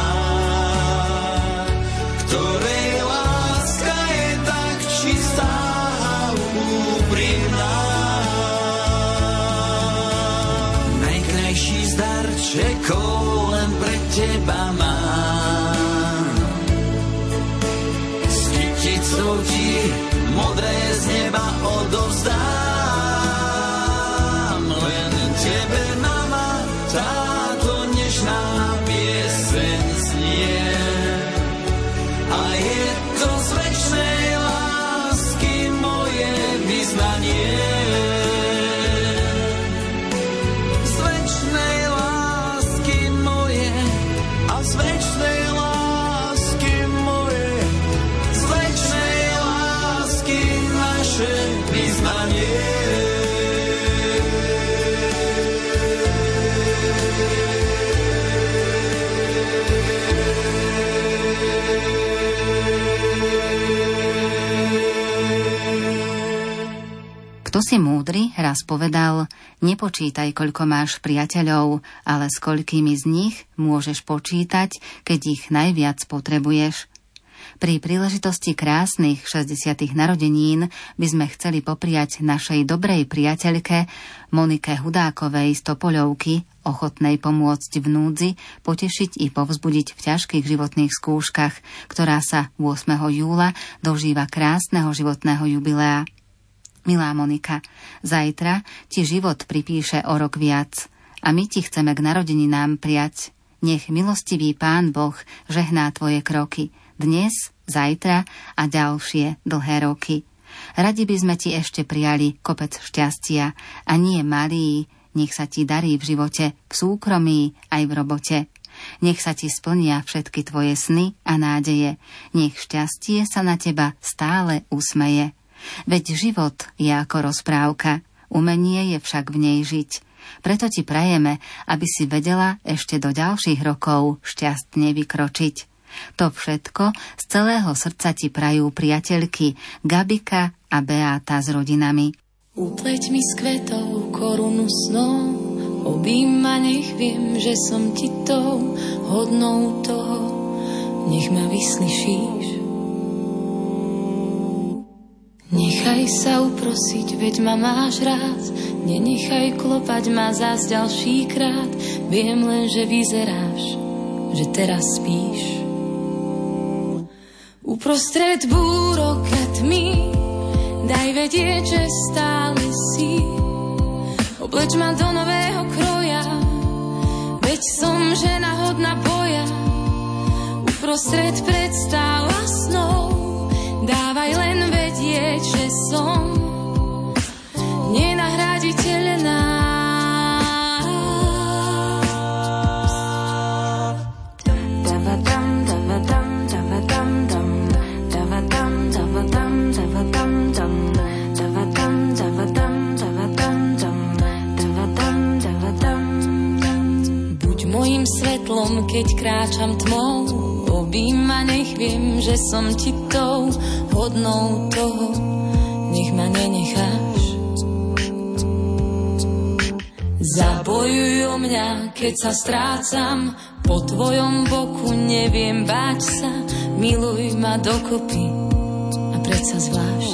ktorej láska je tak čistá a úprimná. Najkrajší z darčekov len pre teba mám. S kyticou ti modré z neba odovzdám. Len tebe, mama, táto nežná pieseň znie. A je to z večnej lásky moje vyznanie. Z večnej lásky moje a z večnej lásky moje, z večnej lásky naše vyznanie. Kto si múdry, raz povedal, nepočítaj, koľko máš priateľov, ale s koľkými z nich môžeš počítať, keď ich najviac potrebuješ. Pri príležitosti krásnych 60. narodenín by sme chceli popriať našej dobrej priateľke Monike Hudákovej z Topoľovky, ochotnej pomôcť v núdzi, potešiť i povzbudiť v ťažkých životných skúškach, ktorá sa 8. júla dožíva krásneho životného jubilea. Milá Monika, zajtra ti život pripíše o rok viac a my ti chceme k narodeninám prijať. Nech milostivý Pán Boh žehná tvoje kroky dnes, zajtra a ďalšie dlhé roky. Radi by sme ti ešte prijali kopec šťastia a nie malý, nech sa ti darí v živote, v súkromí aj v robote. Nech sa ti splnia všetky tvoje sny a nádeje. Nech šťastie sa na teba stále usmeje. Veď život je ako rozprávka, umenie je však v nej žiť. Preto ti prajeme, aby si vedela ešte do ďalších rokov šťastne vykročiť. To všetko z celého srdca ti prajú priateľky Gabika a Beáta s rodinami. Upleť mi s kvetou korunu snov, obím ma, nech viem, že som ti tou hodnou toho, nech ma vyslyšíš. Nechaj sa uprosiť, veď ma máš rád, nenechaj klopať ma zás ďalší krát, viem len, že vyzeráš, že teraz spíš. Uprostred búrok a tmy daj vedieť, že stále si. Obleč ma do nového kroja, veď som žena hodná boja. Uprostred predstáv a snov dávaj len vedieť, že som nenahraditeľná. Mojím svetlom, keď kráčam tmou, obím ma, nech viem, že som ti tou hodnou toho, nech ma nenecháš. Zabojuj o mňa, keď sa strácam, po tvojom boku neviem báť sa, miluj ma dokopy a predsa zvlášť.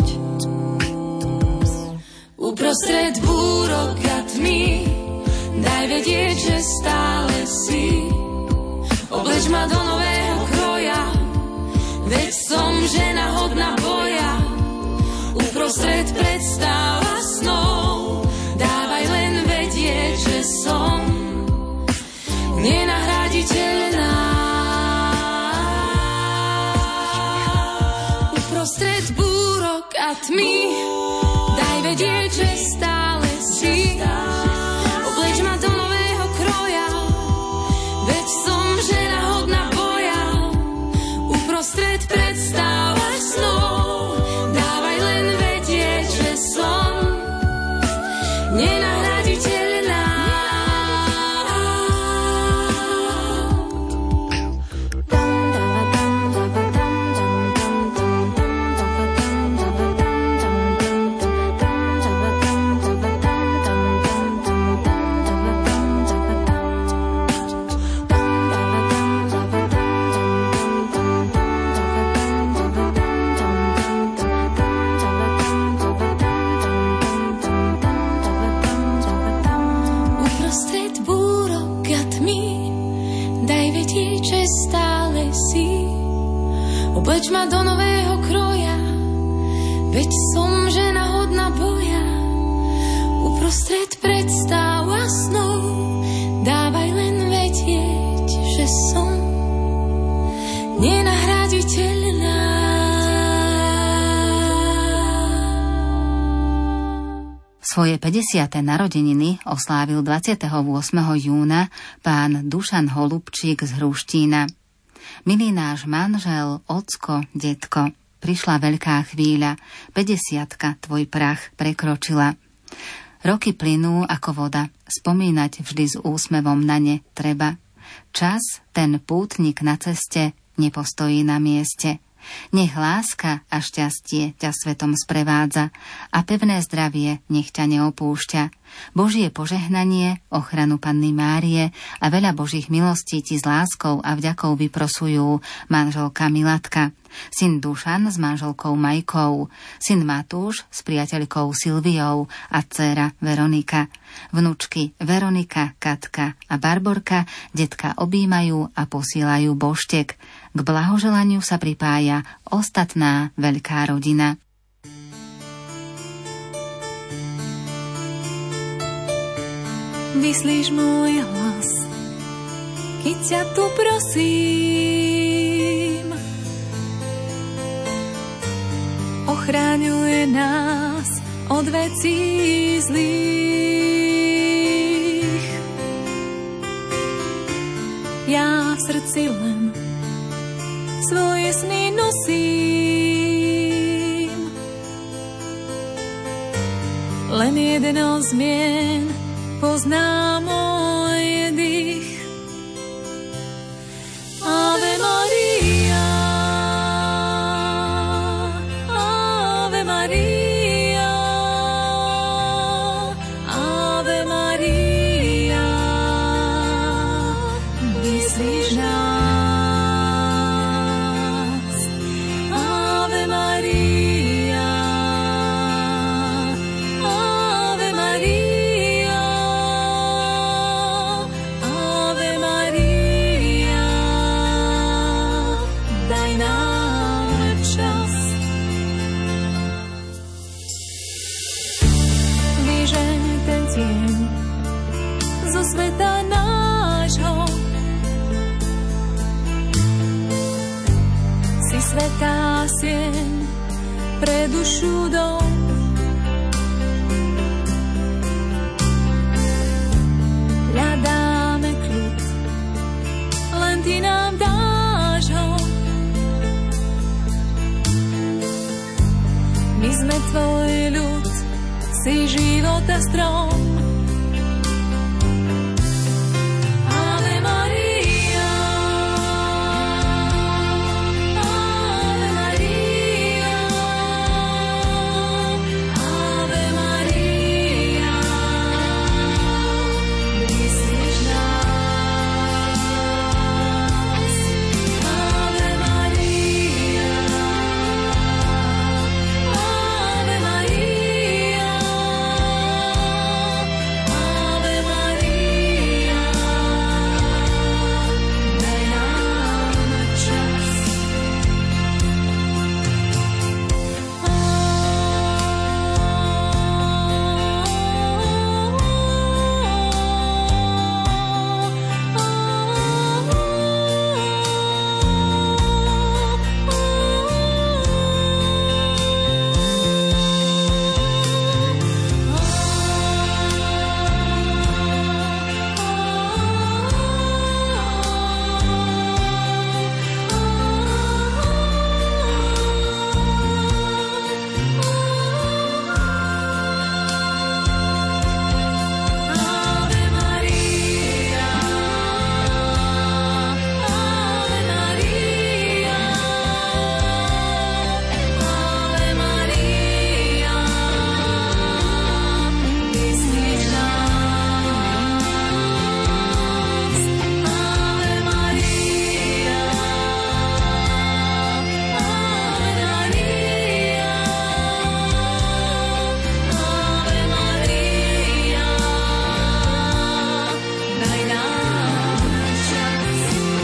Uprostred búrok a tmy daj vedieť, že stále si. Obleč ma do nového kroja, veď som žena hodná boja. Uprostred predstáv a snov dávaj len vedieť, že som nenahraditeľná. Uprostred búrok a tmy daj vedieť, že stále si. Obleč ma do nového kroja, veď som žena hodná boja. Uprostred predstáv a snov dávaj len vedieť, že som nenahraditeľná. Obleč ma do nového kroja, veď som žena hodná boja. Uprostred predstáv a snov dávaj len vedieť, že som nenahraditeľná. Svoje 50. narodeniny oslávil 28. júna pán Dušan Holubčík z Hruštína. Milý náš manžel, ocko, detko, prišla veľká chvíľa, 50-ka tvoj prach prekročila. Roky plynú ako voda, spomínať vždy s úsmevom na ne treba. Čas, ten pútnik na ceste, nepostojí na mieste. Nech láska a šťastie ťa svetom sprevádza a pevné zdravie nech ťa neopúšťa. Božie požehnanie, ochranu Panny Márie a veľa Božích milostí ti s láskou a vďakou vyprosujú manželka Milatka, syn Dušan s manželkou Majkou, syn Matúš s priateľkou Silviou a dcéra Veronika. Vnučky Veronika, Katka a Barborka detka objímajú a posielajú boštek. K blahoželaniu sa pripája ostatná veľká rodina. Vyslíš môj hlas, keď ťa tu prosím. Ochráňuje nás od vecí zlých. ja v srdci len svoje sny nosím. Len jeden zmien pozná môj dých. Ave Maria, Ave Maria, Ave Maria, vyslíš nás. Ave Maria, Ave Maria, Ave Maria, daj nám čas. Vyžeň ten tieň zo sveta nášho. Si svetá sieň pre dušu dom. Hľadáme kľud, len ty nám dáš ho. My sme tvoj ľud, si života strom. Ave Maria, Ave Maria, Ave Maria, vyslíš nás. Ave Maria, Ave Maria, Ave Maria, daj nám čas. Ave Maria, Ave Maria, Ave Maria, vyslíš nás. Ave Maria, Ave Maria, Ave Maria, daj nám čas.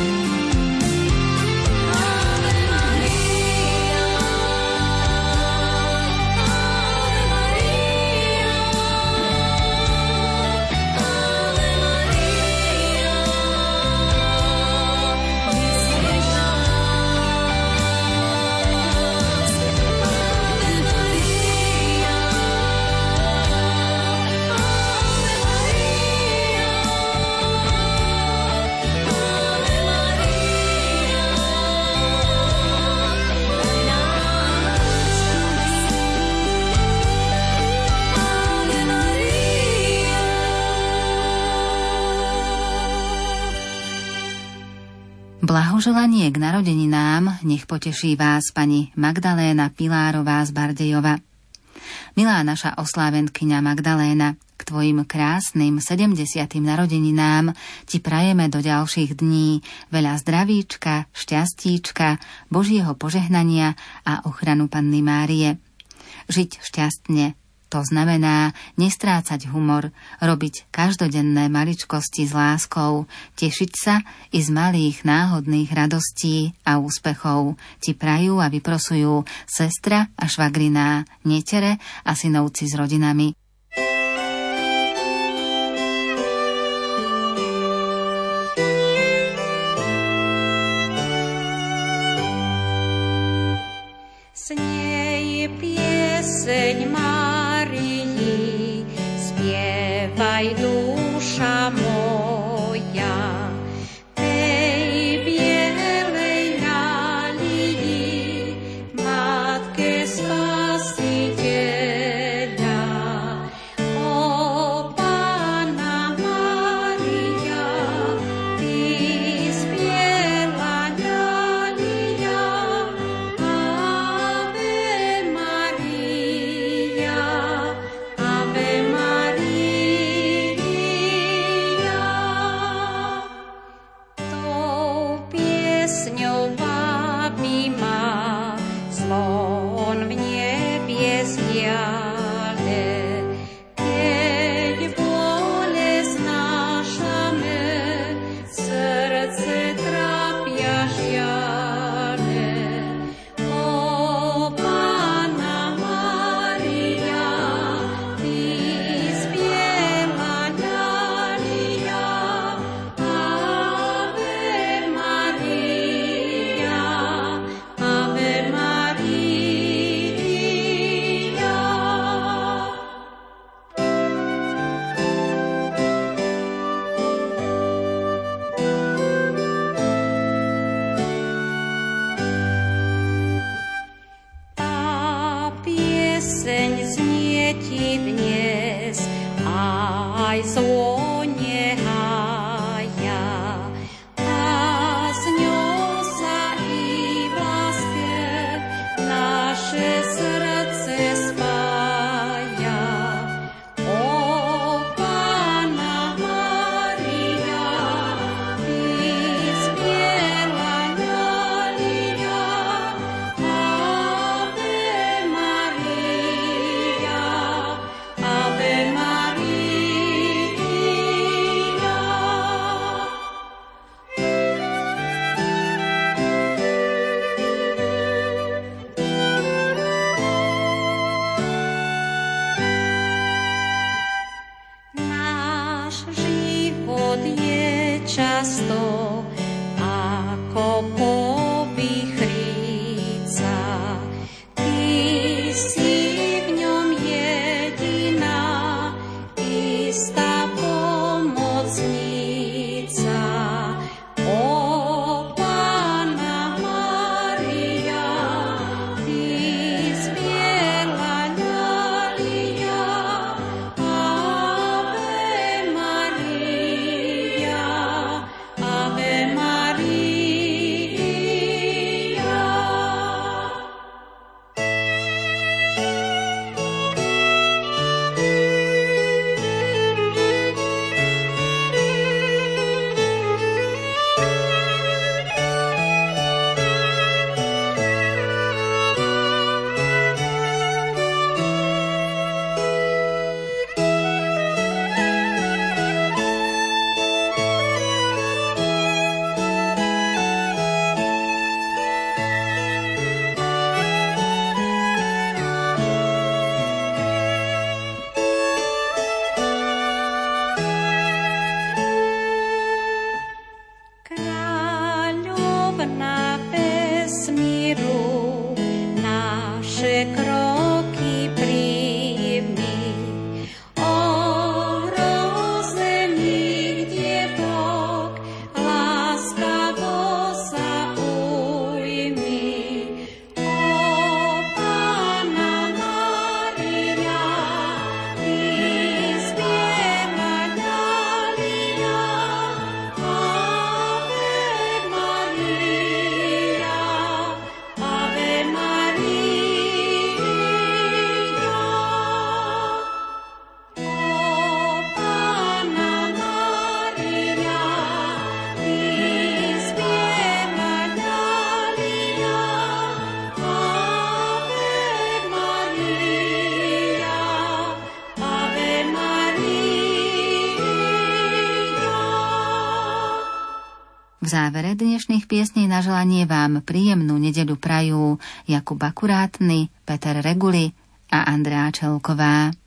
Ave Maria, Ave Maria, Ave Maria, vyslíš nás. Ave Maria, Ave Maria, Ave Maria, daj nám čas. Ave Maria. Blahoželanie k narodeninám nech poteší vás pani Magdaléna Pilárová z Bardejova. Milá naša oslávenkyňa Magdaléna, k tvojim krásnym 70. narodeninám ti prajeme do ďalších dní veľa zdravíčka, šťastíčka, Božieho požehnania a ochranu Panny Márie. Žiť šťastne, to znamená nestrácať humor, robiť každodenné maličkosti s láskou, tešiť sa i z malých náhodných radostí a úspechov ti prajú a vyprosujú sestra a švagriná, netere a synovci s rodinami. Snieje pieseň Márii, spievaj duša moja, často ako povychríca. Ty si v ňom jediná, istá pomocnica. O Panna Mária, ty zbiela ľalia, Ave Maria, Ave Maria. Kráľovná vesmíru, naše kroky príjmi. Ohrozených dievok, láskavo sa ujmi. O Panna Mária, ty zbiela ľalia, Ave Maria, Ave Maria. O Panna Mária, ty zbiela ľalia, Ave Maria, Ave Maria. V závere dnešných piesní na želanie vám príjemnú nedeľu prajú Jakub Akurátny, Peter Reguli a Andrea Čelková.